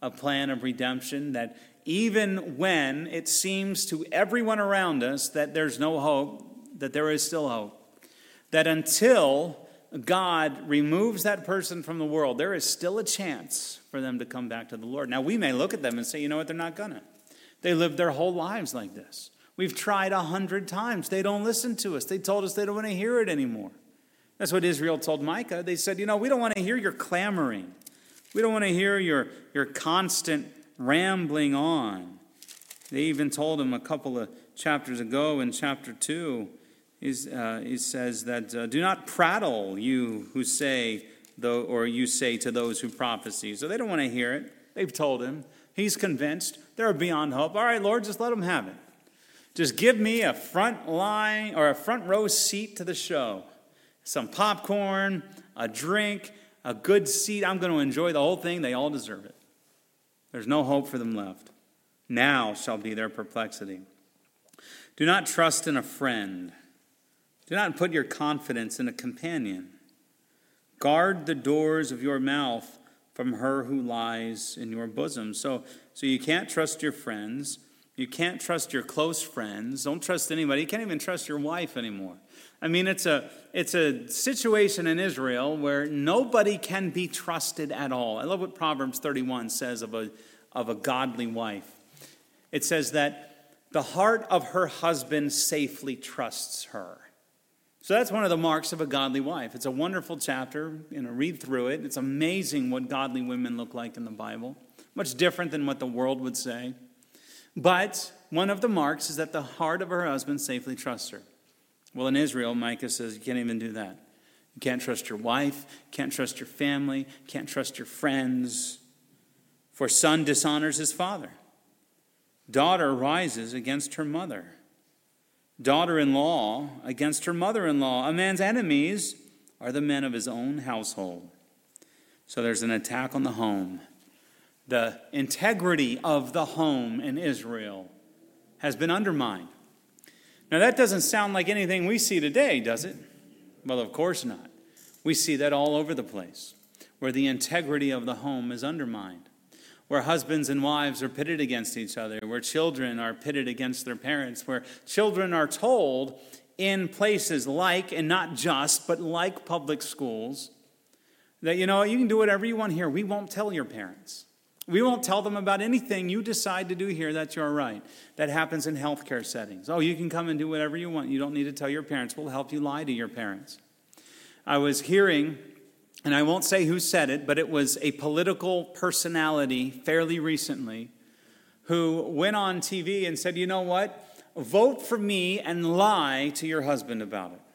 a plan of redemption, that even when it seems to everyone around us that there's no hope, that there is still hope. That until God removes that person from the world, there is still a chance for them to come back to the Lord. Now, we may look at them and say, you know what, they're not gonna. They lived their whole lives like this. We've tried 100 times. They don't listen to us. They told us they don't want to hear it anymore. That's what Israel told Micah. They said, you know, we don't want to hear your clamoring. We don't want to hear your constant rambling on. They even told him a couple of chapters ago in chapter 2, he says that, do not prattle, you who say, or you say to those who prophesy. So they don't want to hear it. They've told him. He's convinced. They're beyond hope. All right, Lord, just let them have it. Just give me a front line or a front row seat to the show. Some popcorn, a drink, a good seat. I'm going to enjoy the whole thing. They all deserve it. There's no hope for them left. Now shall be their perplexity. Do not trust in a friend. Do not put your confidence in a companion. Guard the doors of your mouth from her who lies in your bosom. So you can't trust your friends. You can't trust your close friends. Don't trust anybody. You can't even trust your wife anymore. I mean, it's a situation in Israel where nobody can be trusted at all. I love what Proverbs 31 says of a godly wife. It says that the heart of her husband safely trusts her. So that's one of the marks of a godly wife. It's a wonderful chapter. Read through it. It's amazing what godly women look like in the Bible. Much different than what the world would say. But one of the marks is that the heart of her husband safely trusts her. Well, in Israel, Micah says you can't even do that. You can't trust your wife, can't trust your family, can't trust your friends. For son dishonors his father. Daughter rises against her mother. Daughter-in-law against her mother-in-law. A man's enemies are the men of his own household. So there's an attack on the home. The integrity of the home in Israel has been undermined. Now, that doesn't sound like anything we see today, does it? Well, of course not. We see that all over the place, where the integrity of the home is undermined, where husbands and wives are pitted against each other, where children are pitted against their parents, where children are told in places like, and not just, but like public schools, that, you know, you can do whatever you want here. We won't tell your parents. We won't tell them about anything you decide to do here. That's your right. That happens in healthcare settings. Oh, you can come and do whatever you want. You don't need to tell your parents. We'll help you lie to your parents. I was hearing, and I won't say who said it, but it was a political personality fairly recently who went on TV and said, you know what? Vote for me and lie to your husband about it.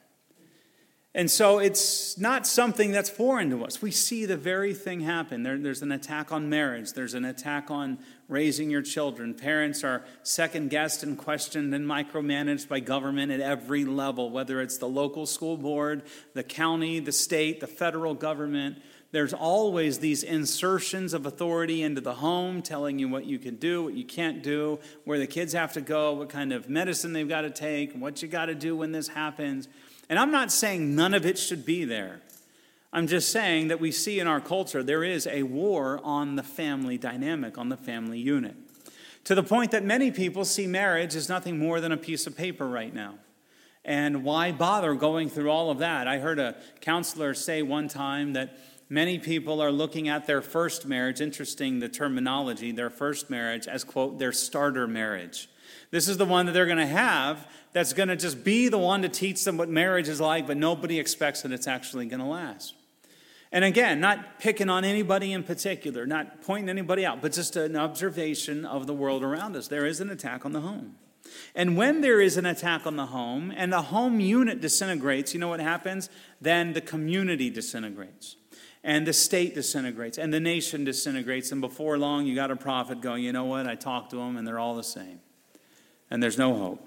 And so it's not something that's foreign to us. We see the very thing happen. There's an attack on marriage. There's an attack on raising your children. Parents are second-guessed and questioned and micromanaged by government at every level, whether it's the local school board, the county, the state, the federal government. There's always these insertions of authority into the home, telling you what you can do, what you can't do, where the kids have to go, what kind of medicine they've got to take, what you got to do when this happens. And I'm not saying none of it should be there. I'm just saying that we see in our culture there is a war on the family dynamic, on the family unit. To the point that many people see marriage as nothing more than a piece of paper right now. And why bother going through all of that? I heard a counselor say one time that many people are looking at their first marriage, interesting the terminology, their first marriage, as, quote, their starter marriage. This is the one that they're going to have that's going to just be the one to teach them what marriage is like, but nobody expects that it's actually going to last. And again, not picking on anybody in particular, not pointing anybody out, but just an observation of the world around us. There is an attack on the home. And when there is an attack on the home and the home unit disintegrates, you know what happens? Then the community disintegrates. And the state disintegrates. And the nation disintegrates. And before long, you got a prophet going, you know what? I talked to them and they're all the same. And there's no hope.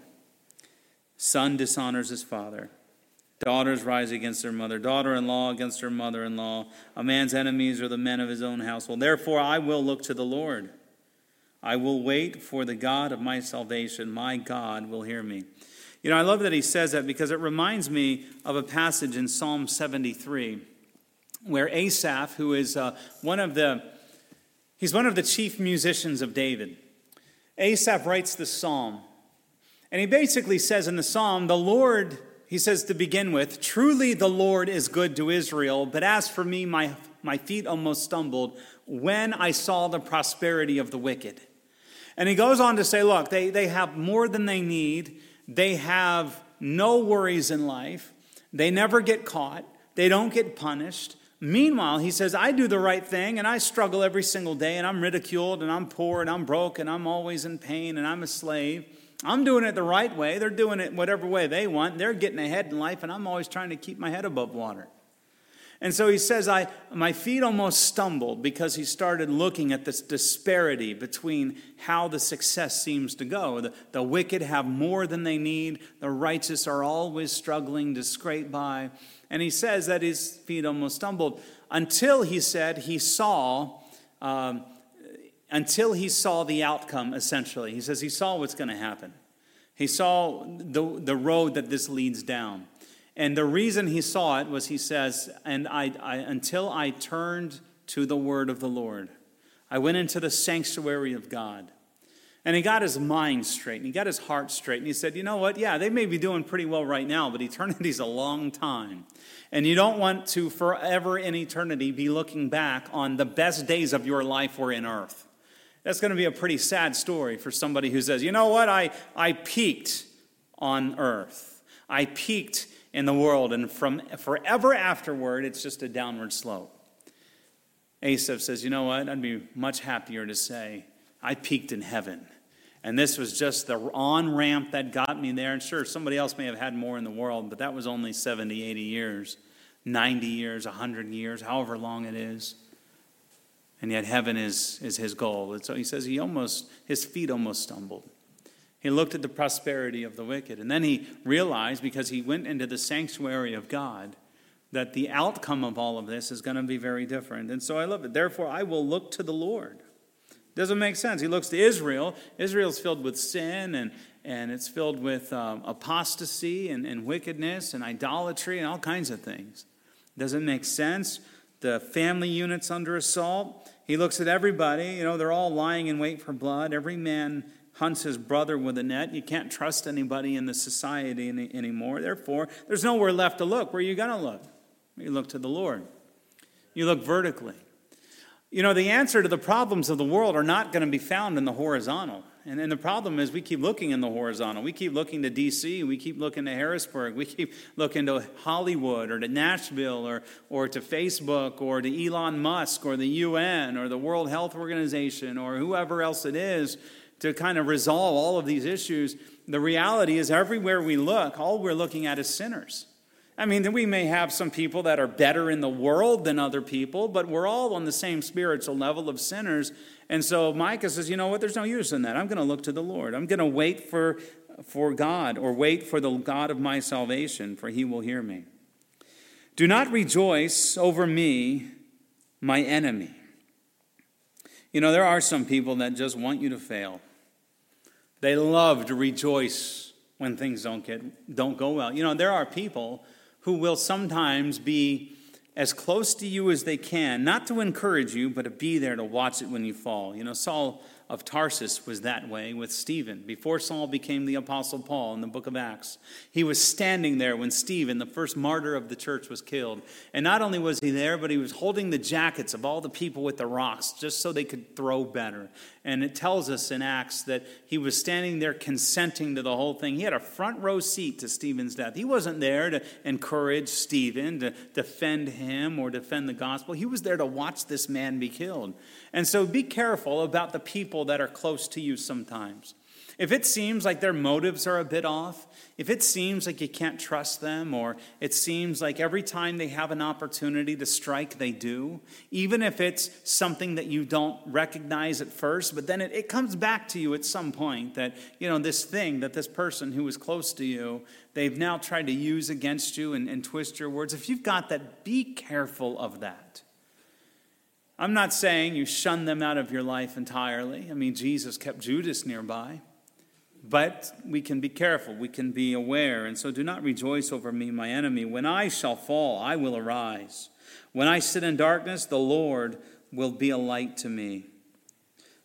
Son dishonors his father. Daughters rise against their mother. Daughter-in-law against her mother-in-law. A man's enemies are the men of his own household. Therefore, I will look to the Lord. I will wait for the God of my salvation. My God will hear me. You know, I love that he says that because it reminds me of a passage in Psalm 73 where Asaph, who is He's one of the chief musicians of David. Asaph writes the psalm. And he basically says in the psalm, the Lord, he says to begin with, truly the Lord is good to Israel, but as for me, my feet almost stumbled when I saw the prosperity of the wicked. And he goes on to say, look, they have more than they need. They have no worries in life. They never get caught. They don't get punished. Meanwhile, he says, I do the right thing and I struggle every single day and I'm ridiculed and I'm poor and I'm broke and I'm always in pain and I'm a slave. I'm doing it the right way. They're doing it whatever way they want. They're getting ahead in life and I'm always trying to keep my head above water. And so he says, my feet almost stumbled because he started looking at this disparity between how the success seems to go. The wicked have more than they need. The righteous are always struggling to scrape by. And he says that his feet almost stumbled until he said he saw the outcome, essentially. He says he saw what's going to happen. He saw the road that this leads down. And the reason he saw it was, he says, and until I turned to the word of the Lord, I went into the sanctuary of God. And he got his mind straight, and he got his heart straight. And he said, you know what? Yeah, they may be doing pretty well right now, but eternity's a long time. And you don't want to forever in eternity be looking back on the best days of your life were in earth. That's going to be a pretty sad story for somebody who says, you know what? I peaked on earth. I peaked in the world, and from forever afterward, it's just a downward slope. Asaph says, you know what? I'd be much happier to say I peaked in heaven. And this was just the on-ramp that got me there. And sure, somebody else may have had more in the world, but that was only 70, 80 years, 90 years, 100 years, however long it is. And yet heaven is his goal. And so he says his feet almost stumbled. He looked at the prosperity of the wicked. And then he realized, because he went into the sanctuary of God, that the outcome of all of this is going to be very different. And so I love it. Therefore, I will look to the Lord. Doesn't make sense. He looks to Israel. Israel's filled with sin, and it's filled with apostasy and wickedness and idolatry and all kinds of things. Doesn't make sense. The family unit's under assault. He looks at everybody. They're all lying in wait for blood. Every man hunts his brother with a net. You can't trust anybody in the society anymore. Therefore, there's nowhere left to look. Where are you going to look? You look to the Lord. You look vertically. The answer to the problems of the world are not going to be found in the horizontal. And the problem is we keep looking in the horizontal. We keep looking to D.C. We keep looking to Harrisburg. We keep looking to Hollywood or to Nashville or to Facebook or to Elon Musk or the UN or the World Health Organization or whoever else it is to kind of resolve all of these issues. The reality is everywhere we look, all we're looking at is sinners. I mean, we may have some people that are better in the world than other people, but we're all on the same spiritual level of sinners. And so Micah says, you know what, there's no use in that. I'm going to look to the Lord. I'm going to wait for God, or wait for the God of my salvation, for he will hear me. Do not rejoice over me, my enemy. There are some people that just want you to fail. They love to rejoice when things don't go well. There are people who will sometimes be as close to you as they can, not to encourage you, but to be there to watch it when you fall. Saul of Tarsus was that way with Stephen. Before Saul became the Apostle Paul in the book of Acts, he was standing there when Stephen, the first martyr of the church, was killed. And not only was he there, but he was holding the jackets of all the people with the rocks just so they could throw better. And it tells us in Acts that he was standing there consenting to the whole thing. He had a front row seat to Stephen's death. He wasn't there to encourage Stephen, to defend him or defend the gospel. He was there to watch this man be killed. And so be careful about the people that are close to you sometimes. If it seems like their motives are a bit off, if it seems like you can't trust them, or it seems like every time they have an opportunity to strike, they do, even if it's something that you don't recognize at first, but then it comes back to you at some point that, this thing that this person who was close to you, they've now tried to use against you and twist your words. If you've got that, be careful of that. I'm not saying you shun them out of your life entirely. I mean, Jesus kept Judas nearby. But we can be careful. We can be aware. And so do not rejoice over me, my enemy. When I shall fall, I will arise. When I sit in darkness, the Lord will be a light to me.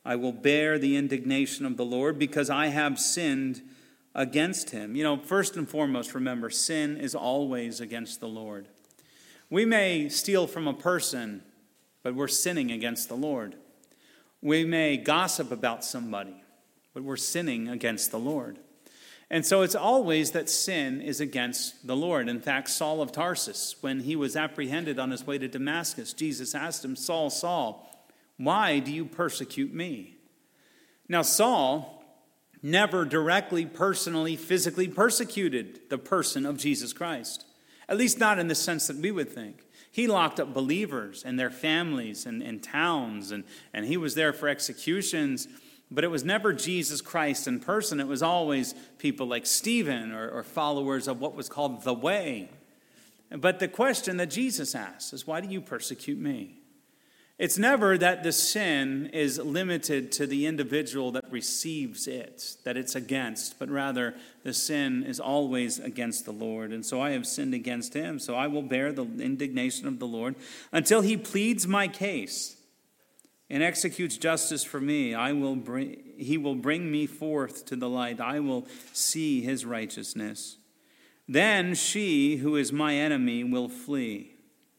I will bear the indignation of the Lord because I have sinned against him. First and foremost, remember, sin is always against the Lord. We may steal from a person, but we're sinning against the Lord. We may gossip about somebody, but we're sinning against the Lord. And so it's always that sin is against the Lord. In fact, Saul of Tarsus, when he was apprehended on his way to Damascus, Jesus asked him, Saul, Saul, why do you persecute me? Now, Saul never directly, personally, physically persecuted the person of Jesus Christ, at least not in the sense that we would think. He locked up believers and their families and towns, and he was there for executions. But it was never Jesus Christ in person. It was always people like Stephen or followers of what was called the Way. But the question that Jesus asks is, why do you persecute me? It's never that the sin is limited to the individual that receives it, that it's against, but rather the sin is always against the Lord. And so I have sinned against him, so I will bear the indignation of the Lord until he pleads my case and executes justice for me. He will bring me forth to the light. I will see his righteousness. Then she who is my enemy will flee,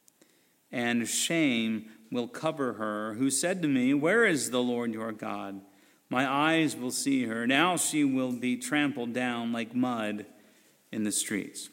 and shame will cover her, who said to me, where is the Lord your God? My eyes will see her. Now she will be trampled down like mud in the streets.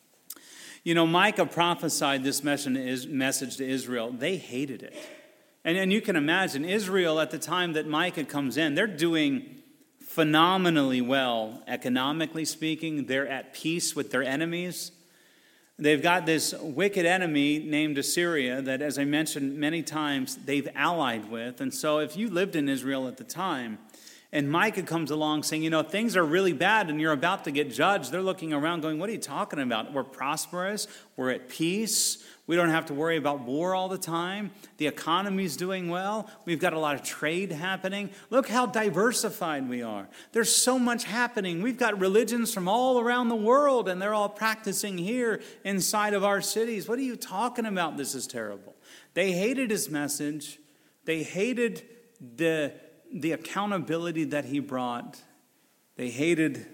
Micah prophesied this message to Israel. They hated it. And you can imagine, Israel at the time that Micah comes in, they're doing phenomenally well, economically speaking. They're at peace with their enemies. They've got this wicked enemy named Assyria that, as I mentioned many times, they've allied with. And so if you lived in Israel at the time, and Micah comes along saying, things are really bad and you're about to get judged, they're looking around going, what are you talking about? We're prosperous. We're at peace. We don't have to worry about war all the time. The economy's doing well. We've got a lot of trade happening. Look how diversified we are. There's so much happening. We've got religions from all around the world, and they're all practicing here inside of our cities. What are you talking about? This is terrible. They hated his message. They hated the accountability that he brought. They hated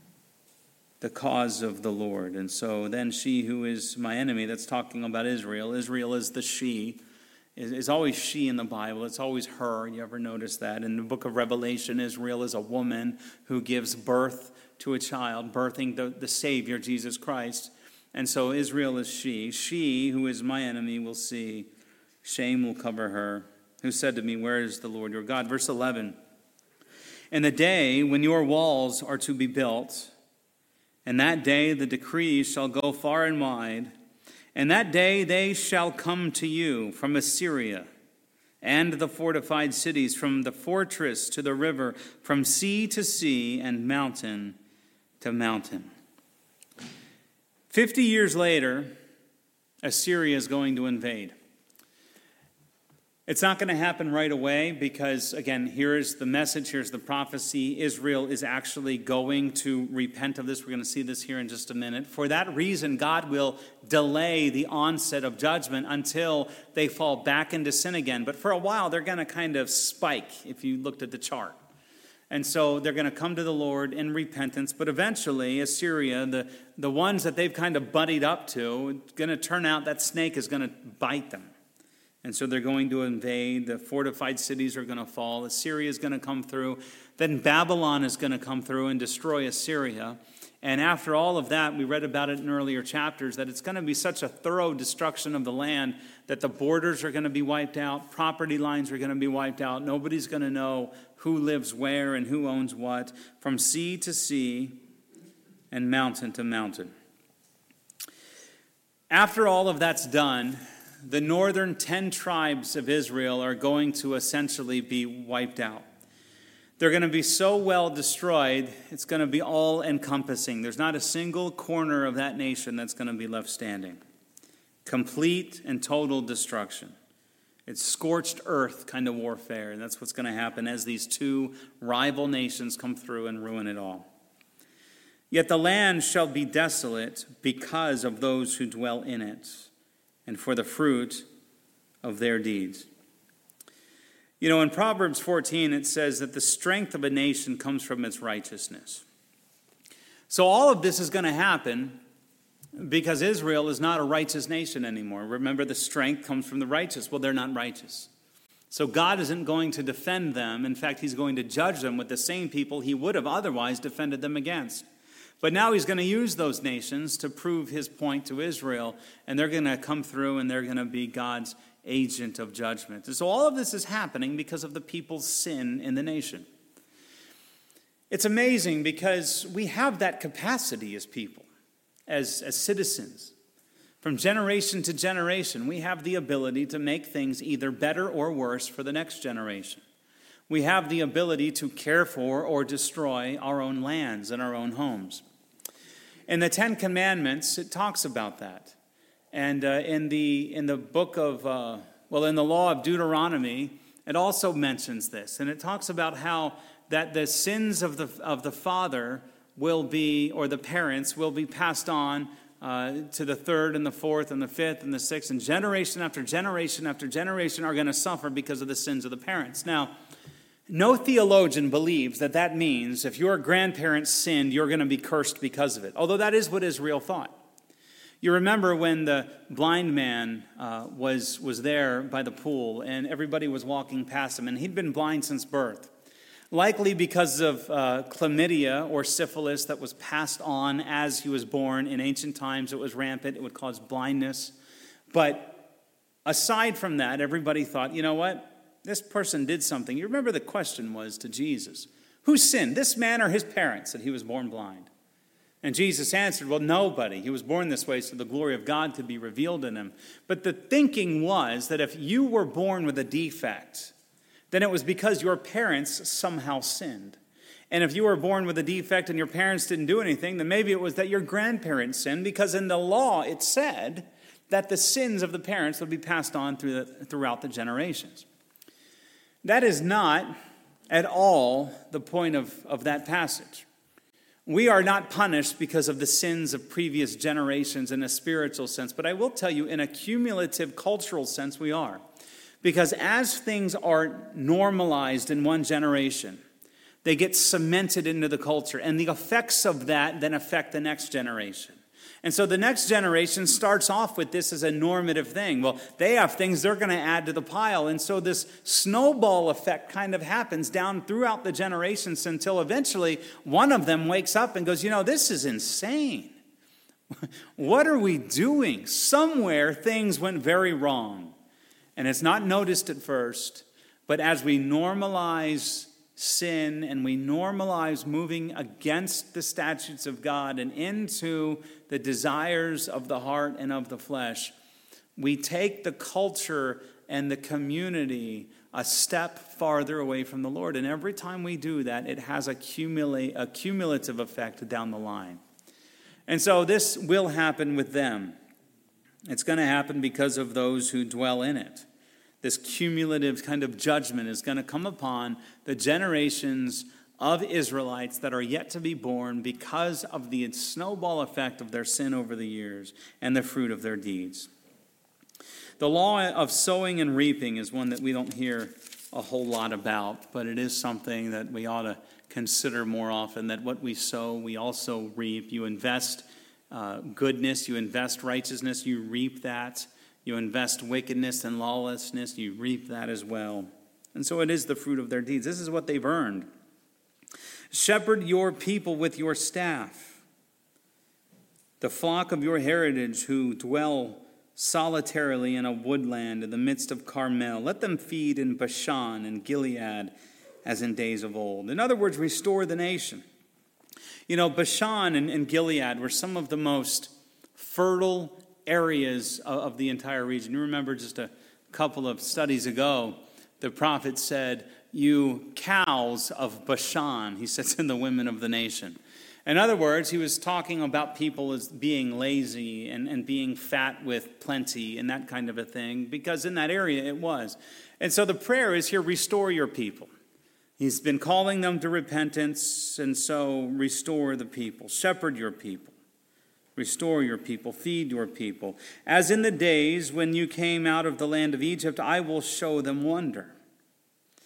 the cause of the Lord. And so then she who is my enemy, that's talking about Israel. Israel is the she. It's always she in the Bible. It's always her. You ever notice that? In the book of Revelation, Israel is a woman who gives birth to a child, birthing the Savior, Jesus Christ. And so Israel is she. She who is my enemy will see. Shame will cover her. Who said to me, where is the Lord your God? Verse 11. In the day when your walls are to be built, and that day the decree shall go far and wide, and that day they shall come to you from Assyria and the fortified cities, from the fortress to the river, from sea to sea and mountain to mountain. 50 years later, Assyria is going to invade. It's not going to happen right away because, again, here's the message, here's the prophecy. Israel is actually going to repent of this. We're going to see this here in just a minute. For that reason, God will delay the onset of judgment until they fall back into sin again. But for a while, they're going to kind of spike, if you looked at the chart. And so they're going to come to the Lord in repentance. But eventually, Assyria, the ones that they've kind of buddied up to, it's going to turn out that snake is going to bite them. And so they're going to invade. The fortified cities are going to fall. Assyria is going to come through. Then Babylon is going to come through and destroy Assyria. And after all of that, we read about it in earlier chapters, that it's going to be such a thorough destruction of the land that the borders are going to be wiped out. Property lines are going to be wiped out. Nobody's going to know who lives where and who owns what, from sea to sea and mountain to mountain. After all of that's done, the northern 10 tribes of Israel are going to essentially be wiped out. They're going to be so well destroyed, it's going to be all-encompassing. There's not a single corner of that nation that's going to be left standing. Complete and total destruction. It's scorched earth kind of warfare, and that's what's going to happen as these two rival nations come through and ruin it all. Yet the land shall be desolate because of those who dwell in it, and for the fruit of their deeds. You know, in Proverbs 14, it says that the strength of a nation comes from its righteousness. So all of this is going to happen because Israel is not a righteous nation anymore. Remember, the strength comes from the righteous. Well, they're not righteous. So God isn't going to defend them. In fact, he's going to judge them with the same people he would have otherwise defended them against. But now he's going to use those nations to prove his point to Israel, and they're going to come through and they're going to be God's agent of judgment. And so all of this is happening because of the people's sin in the nation. It's amazing because we have that capacity as people, as citizens. From generation to generation, we have the ability to make things either better or worse for the next generation. We have the ability to care for or destroy our own lands and our own homes. In the Ten Commandments, it talks about that. And in the book of, in the law of Deuteronomy, it also mentions this. And it talks about how that the sins of the father will be, or the parents will be passed on to the third and the fourth and the fifth and the sixth, and generation after generation after generation are going to suffer because of the sins of the parents. Now, no theologian believes that that means if your grandparents sinned, you're going to be cursed because of it, although that is what Israel thought. You remember when the blind man was there by the pool and everybody was walking past him, and he'd been blind since birth. Likely because of chlamydia or syphilis that was passed on as he was born. In ancient times, it was rampant. It would cause blindness. But aside from that, everybody thought, you know what? This person did something. You remember the question was to Jesus, who sinned, this man or his parents, that he was born blind? And Jesus answered, well, nobody. He was born this way so the glory of God could be revealed in him. But the thinking was that if you were born with a defect, then it was because your parents somehow sinned. And if you were born with a defect and your parents didn't do anything, then maybe it was that your grandparents sinned, because in the law it said that the sins of the parents would be passed on throughout the generations. That is not at all the point of that passage. We are not punished because of the sins of previous generations in a spiritual sense, but I will tell you in a cumulative cultural sense we are. Because as things are normalized in one generation, they get cemented into the culture, and the effects of that then affect the next generation. And so the next generation starts off with this as a normative thing. Well, they have things they're going to add to the pile, and so this snowball effect kind of happens down throughout the generations until eventually one of them wakes up and goes, you know, this is insane. What are we doing? Somewhere things went very wrong. And it's not noticed at first, but as we normalize sin and we normalize moving against the statutes of God and into the desires of the heart and of the flesh, we take the culture and the community a step farther away from the Lord. And every time we do that, it has a cumulative effect down the line. And so this will happen with them. It's going to happen because of those who dwell in it. This cumulative kind of judgment is going to come upon the generations of Israelites that are yet to be born because of the snowball effect of their sin over the years and the fruit of their deeds. The law of sowing and reaping is one that we don't hear a whole lot about, but it is something that we ought to consider more often, that what we sow, we also reap. You invest goodness, you invest righteousness, you reap that. You invest wickedness and lawlessness, you reap that as well. And so it is the fruit of their deeds. This is what they've earned. Shepherd your people with your staff, the flock of your heritage who dwell solitarily in a woodland in the midst of Carmel. Let them feed in Bashan and Gilead as in days of old. In other words, restore the nation. You know, Bashan and Gilead were some of the most fertile areas of the entire region. You remember just a couple of studies ago, the prophet said, you cows of Bashan, he says, in the women of the nation. In other words, he was talking about people as being lazy and being fat with plenty and that kind of a thing, because in that area it was. And so the prayer is here, restore your people. He's been calling them to repentance, and so restore the people. Shepherd your people. Restore your people, feed your people. As in the days when you came out of the land of Egypt, I will show them wonder.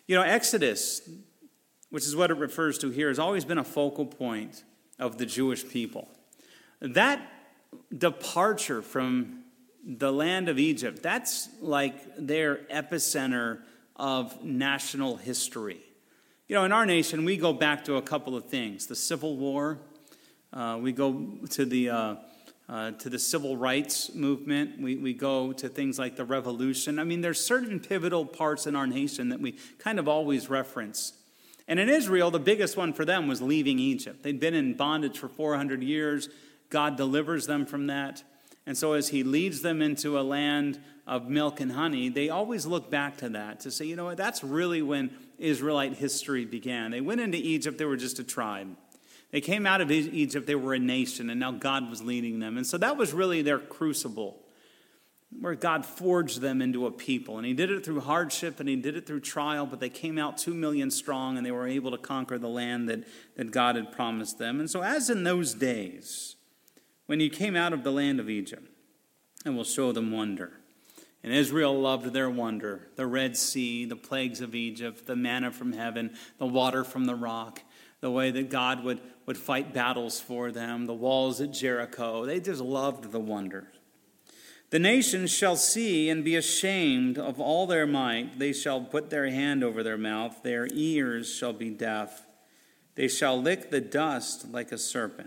Exodus, which is what it refers to here, has always been a focal point of the Jewish people. That departure from the land of Egypt, that's like their epicenter of national history. In our nation, we go back to a couple of things. The Civil War, we go to the civil rights movement. We go to things like the Revolution. There's certain pivotal parts in our nation that we kind of always reference. And in Israel, the biggest one for them was leaving Egypt. They'd been in bondage for 400 years. God delivers them from that. And so as he leads them into a land of milk and honey, they always look back to that to say, that's really when Israelite history began. They went into Egypt, they were just a tribe. They came out of Egypt, they were a nation, and now God was leading them. And so that was really their crucible, where God forged them into a people. And he did it through hardship, and he did it through trial, but they came out 2 million strong, and they were able to conquer the land that God had promised them. And so as in those days, when you came out of the land of Egypt, I will show them wonder. And Israel loved their wonder, the Red Sea, the plagues of Egypt, the manna from heaven, the water from the rock, the way that God would fight battles for them, the walls at Jericho. They just loved the wonder. The nations shall see and be ashamed of all their might. They shall put their hand over their mouth. Their ears shall be deaf. They shall lick the dust like a serpent.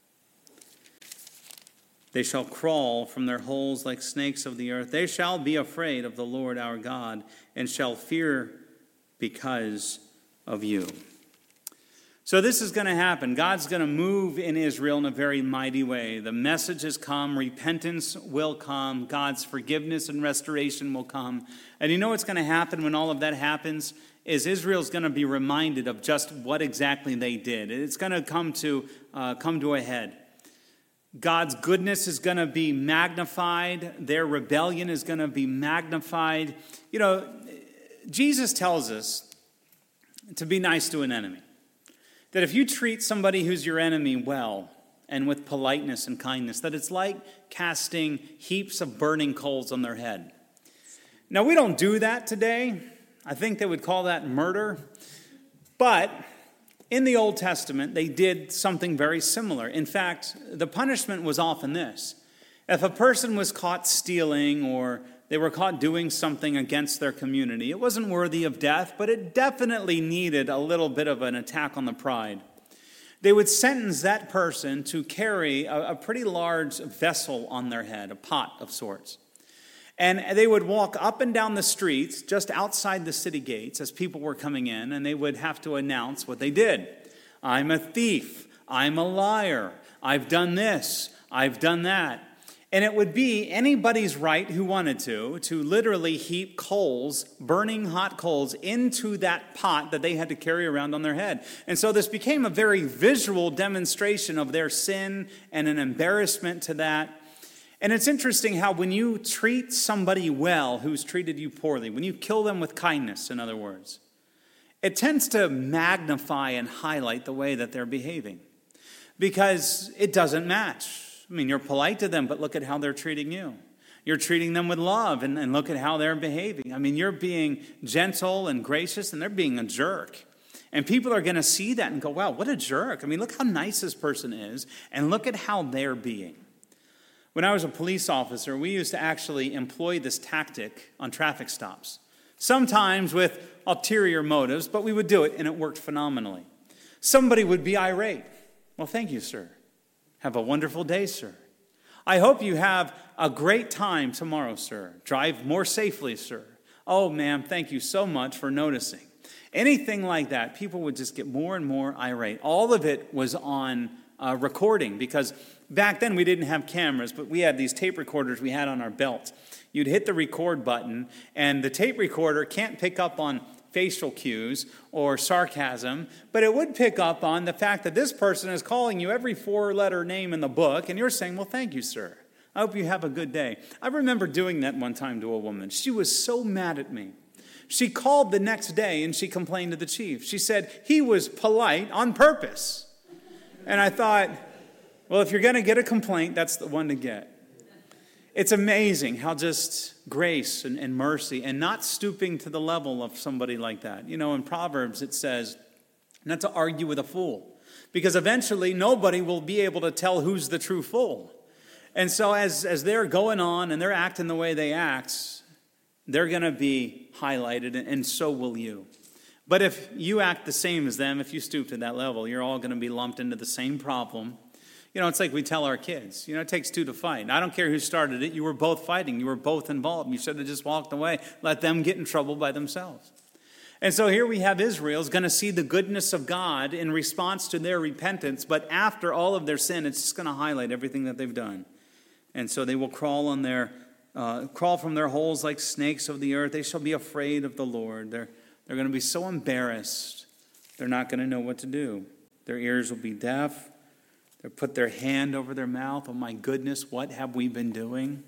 They shall crawl from their holes like snakes of the earth. They shall be afraid of the Lord our God and shall fear because of you. So this is going to happen. God's going to move in Israel in a very mighty way. The message has come. Repentance will come. God's forgiveness and restoration will come. And you know what's going to happen when all of that happens? Is Israel's going to be reminded of just what exactly they did. It's going to come to a head. God's goodness is going to be magnified. Their rebellion is going to be magnified. Jesus tells us to be nice to an enemy. That if you treat somebody who's your enemy well and with politeness and kindness, that it's like casting heaps of burning coals on their head. Now, we don't do that today. I think they would call that murder. But in the Old Testament, they did something very similar. In fact, the punishment was often this. If a person was caught stealing or they were caught doing something against their community, it wasn't worthy of death, but it definitely needed a little bit of an attack on the pride. They would sentence that person to carry a pretty large vessel on their head, a pot of sorts. And they would walk up and down the streets just outside the city gates as people were coming in, and they would have to announce what they did. I'm a thief. I'm a liar. I've done this. I've done that. And it would be anybody's right who wanted to literally heap coals, burning hot coals, into that pot that they had to carry around on their head. And so this became a very visual demonstration of their sin and an embarrassment to that. And it's interesting how when you treat somebody well who's treated you poorly, when you kill them with kindness, in other words, it tends to magnify and highlight the way that they're behaving because it doesn't match. You're polite to them, but look at how they're treating you. You're treating them with love, and look at how they're behaving. You're being gentle and gracious, and they're being a jerk. And people are going to see that and go, wow, what a jerk. Look how nice this person is, and look at how they're being. When I was a police officer, we used to actually employ this tactic on traffic stops. Sometimes with ulterior motives, but we would do it, and it worked phenomenally. Somebody would be irate. Well, thank you, sir. Have a wonderful day, sir. I hope you have a great time tomorrow, sir. Drive more safely, sir. Oh, ma'am, thank you so much for noticing. Anything like that, people would just get more and more irate. All of it was on recording because back then we didn't have cameras, but we had these tape recorders we had on our belt. You'd hit the record button, and the tape recorder can't pick up on facial cues or sarcasm, but it would pick up on the fact that this person is calling you every 4-letter name in the book, and you're saying, well, thank you, sir. I hope you have a good day. I remember doing that one time to a woman. She was so mad at me. She called the next day, and she complained to the chief. She said he was polite on purpose. And I thought, well, if you're going to get a complaint, that's the one to get. It's amazing how just grace and mercy and not stooping to the level of somebody like that. You know, in Proverbs it says not to argue with a fool, because eventually nobody will be able to tell who's the true fool. And so as they're going on and they're acting the way they act, they're going to be highlighted, and so will you. But if you act the same as them, if you stoop to that level, you're all going to be lumped into the same problem. You know, it's like we tell our kids, it takes two to fight. I don't care who started it. You were both fighting. You were both involved. You should have just walked away, let them get in trouble by themselves. And so here we have Israel's going to see the goodness of God in response to their repentance, but after all of their sin, it's just going to highlight everything that they've done. And so they will crawl from their holes like snakes of the earth. They shall be afraid of the Lord. They're going to be so embarrassed, they're not going to know what to do. Their ears will be deaf. They'll put their hand over their mouth. Oh my goodness, what have we been doing?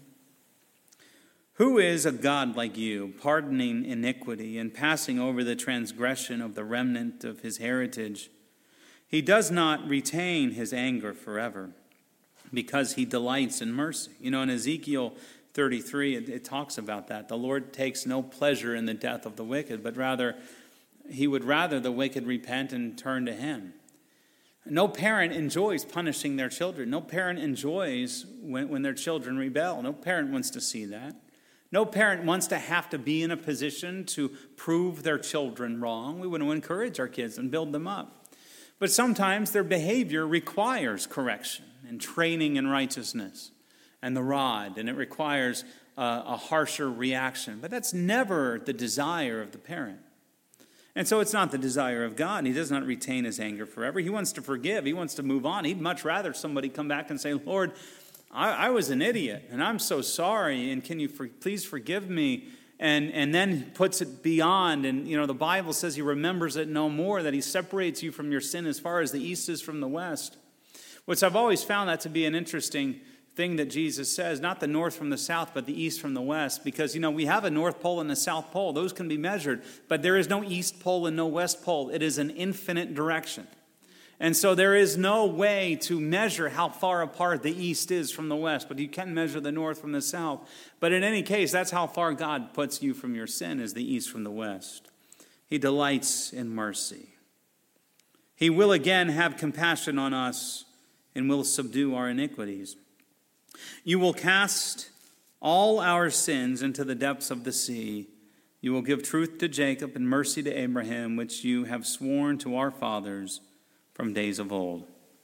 Who is a God like you, pardoning iniquity and passing over the transgression of the remnant of his heritage? He does not retain his anger forever, because he delights in mercy. In Ezekiel 33, it talks about that. The Lord takes no pleasure in the death of the wicked, but he would rather the wicked repent and turn to him. No parent enjoys punishing their children. No parent enjoys when their children rebel. No parent wants to see that. No parent wants to have to be in a position to prove their children wrong. We want to encourage our kids and build them up. But sometimes their behavior requires correction and training in righteousness and the rod, and it requires a harsher reaction. But that's never the desire of the parent. And so it's not the desire of God. He does not retain his anger forever. He wants to forgive. He wants to move on. He'd much rather somebody come back and say, Lord, I was an idiot, and I'm so sorry, and can you please forgive me? And then puts it beyond, and the Bible says he remembers it no more, that he separates you from your sin as far as the east is from the west. Which I've always found that to be an interesting thing that Jesus says, not the north from the south, but the east from the west. Because, we have a North Pole and a South Pole. Those can be measured. But there is no East Pole and no West Pole. It is an infinite direction. And so there is no way to measure how far apart the east is from the west. But you can measure the north from the south. But in any case, that's how far God puts you from your sin, is the east from the west. He delights in mercy. He will again have compassion on us and will subdue our iniquities. You will cast all our sins into the depths of the sea. You will give truth to Jacob and mercy to Abraham, which you have sworn to our fathers from days of old.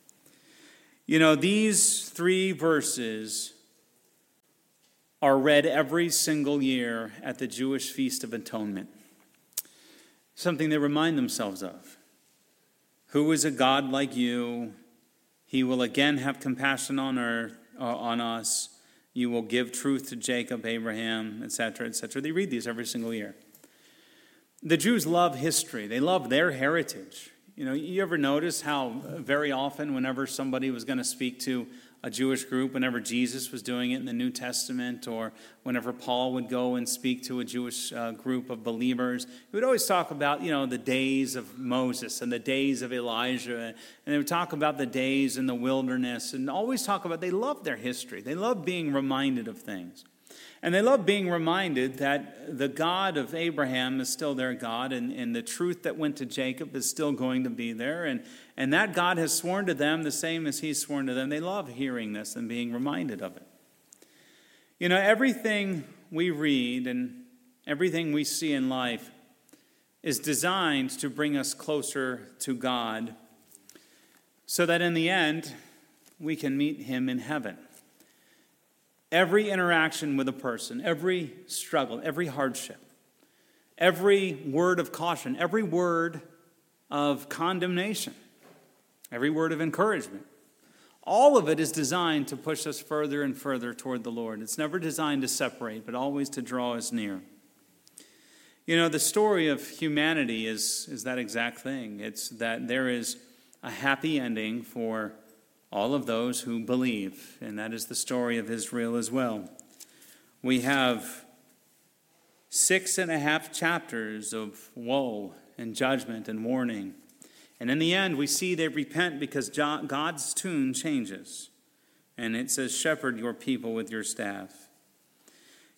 These 3 verses are read every single year at the Jewish Feast of Atonement. Something they remind themselves of. Who is a God like you? He will again have compassion on us. You will give truth to Jacob, Abraham, etc., etc. They read these every single year. The Jews love history. They love their heritage. You ever notice how very often whenever somebody was going to speak to a Jewish group, whenever Jesus was doing it in the New Testament, or whenever Paul would go and speak to a Jewish group of believers, he would always talk about, the days of Moses and the days of Elijah, and they would talk about the days in the wilderness, and always talk about, they love their history. They love being reminded of things. And they love being reminded that the God of Abraham is still their God, and the truth that went to Jacob is still going to be there, and that God has sworn to them the same as he's sworn to them. They love hearing this and being reminded of it. Everything we read and everything we see in life is designed to bring us closer to God, so that in the end, we can meet him in heaven. Every interaction with a person, every struggle, every hardship, every word of caution, every word of condemnation, every word of encouragement, all of it is designed to push us further and further toward the Lord. It's never designed to separate, but always to draw us near. The story of humanity is that exact thing. It's that there is a happy ending for all of those who believe, and that is the story of Israel as well. We have 6.5 chapters of woe and judgment and warning. And in the end, we see they repent because God's tune changes. And it says, shepherd your people with your staff.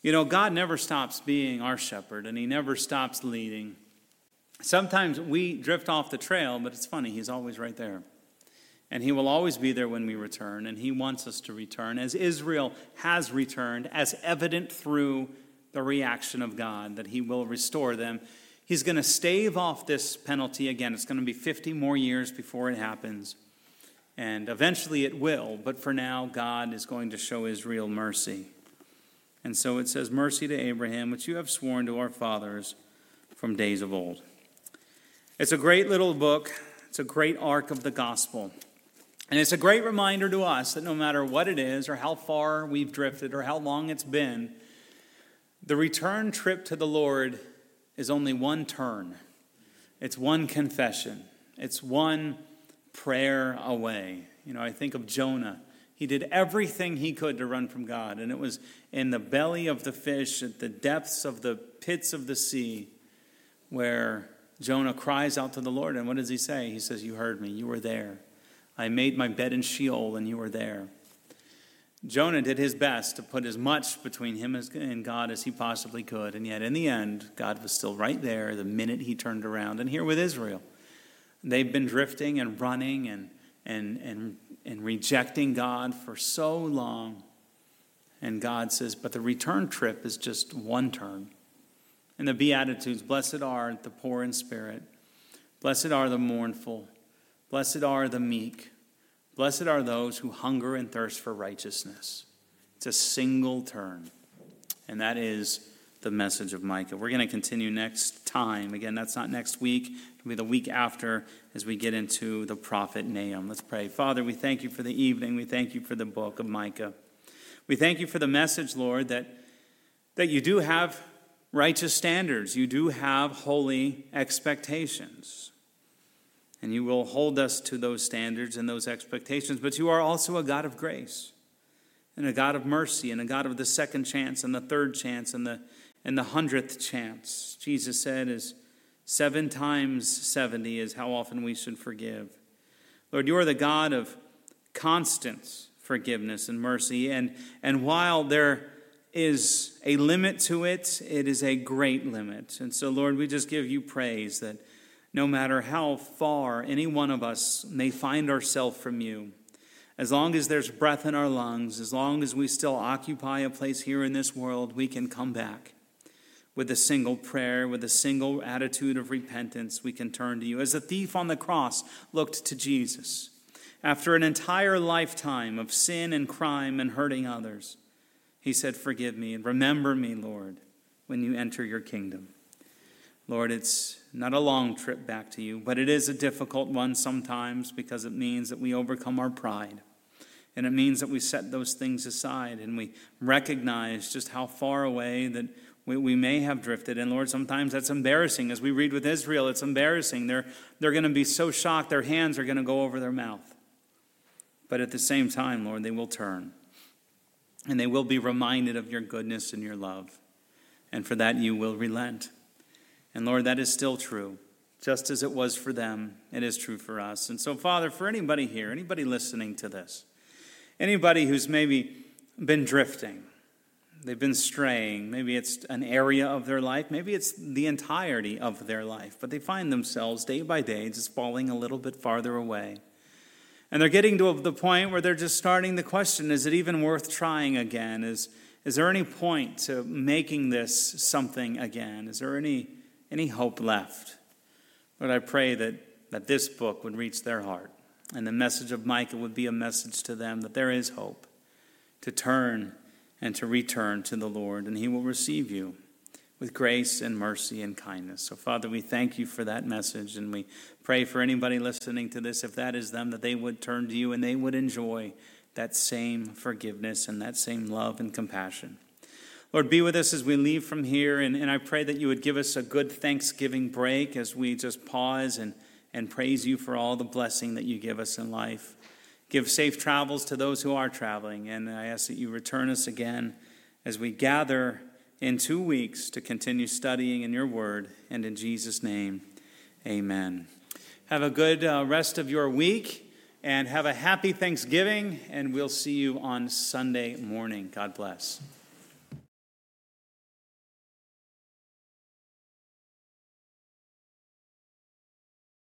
God never stops being our shepherd, and he never stops leading. Sometimes we drift off the trail, but it's funny, he's always right there. And he will always be there when we return, and he wants us to return, as Israel has returned, as evident through the reaction of God, that he will restore them. He's going to stave off this penalty again. It's going to be 50 more years before it happens. And eventually it will, but for now, God is going to show Israel mercy. And so it says, mercy to Abraham, which you have sworn to our fathers from days of old. It's a great little book. It's a great arc of the gospel. And it's a great reminder to us that no matter what it is, or how far we've drifted, or how long it's been, the return trip to the Lord is only one turn. It's one confession. It's one prayer away. I think of Jonah. He did everything he could to run from God. And it was in the belly of the fish, at the depths of the pits of the sea, where Jonah cries out to the Lord. And what does he say? He says, you heard me. You were there. I made my bed in Sheol, and you were there. Jonah did his best to put as much between him and God as he possibly could. And yet in the end, God was still right there the minute he turned around. And here with Israel, they've been drifting and running and rejecting God for so long. And God says, but the return trip is just one turn. And the Beatitudes, blessed are the poor in spirit. Blessed are the mournful. Blessed are the meek. Blessed are those who hunger and thirst for righteousness. It's a single turn. And that is the message of Micah. We're going to continue next time. Again, that's not next week. It'll be the week after as we get into the prophet Nahum. Let's pray. Father, we thank you for the evening. We thank you for the book of Micah. We thank you for the message, Lord, that you do have righteous standards. You do have holy expectations. And you will hold us to those standards and those expectations. But you are also a God of grace and a God of mercy and a God of the second chance and the third chance and the 100th chance. Jesus said is 7 times 70 is how often we should forgive. Lord, you are the God of constant forgiveness and mercy. And while there is a limit to it, it is a great limit. And so, Lord, we just give you praise that no matter how far any one of us may find ourselves from you, as long as there's breath in our lungs, as long as we still occupy a place here in this world, we can come back with a single prayer, with a single attitude of repentance. We can turn to you. As the thief on the cross looked to Jesus, after an entire lifetime of sin and crime and hurting others, he said, forgive me and remember me, Lord, when you enter your kingdom. Lord, it's not a long trip back to you, but it is a difficult one sometimes because it means that we overcome our pride. And it means that we set those things aside and we recognize just how far away that we may have drifted. And Lord, sometimes that's embarrassing. As we read with Israel, it's embarrassing. They're going to be so shocked, their hands are going to go over their mouth. But at the same time, Lord, they will turn. And they will be reminded of your goodness and your love. And for that, you will relent. And Lord, that is still true. Just as it was for them, it is true for us. And so, Father, for anybody here, anybody listening to this, anybody who's maybe been drifting, they've been straying, maybe it's an area of their life, maybe it's the entirety of their life, but they find themselves day by day just falling a little bit farther away. And they're getting to the point where they're just starting to question, is it even worth trying again? Is there any point to making this something again? Is there any hope left? Lord, I pray that this book would reach their heart, and the message of Micah would be a message to them that there is hope to turn and to return to the Lord, and he will receive you with grace and mercy and kindness. So, Father, we thank you for that message, and we pray for anybody listening to this, if that is them, that they would turn to you and they would enjoy that same forgiveness and that same love and compassion. Lord, be with us as we leave from here, and I pray that you would give us a good Thanksgiving break as we just pause and praise you for all the blessing that you give us in life. Give safe travels to those who are traveling, and I ask that you return us again as we gather in 2 weeks to continue studying in your word, and in Jesus' name, amen. Have a good rest of your week, and have a happy Thanksgiving, and we'll see you on Sunday morning. God bless.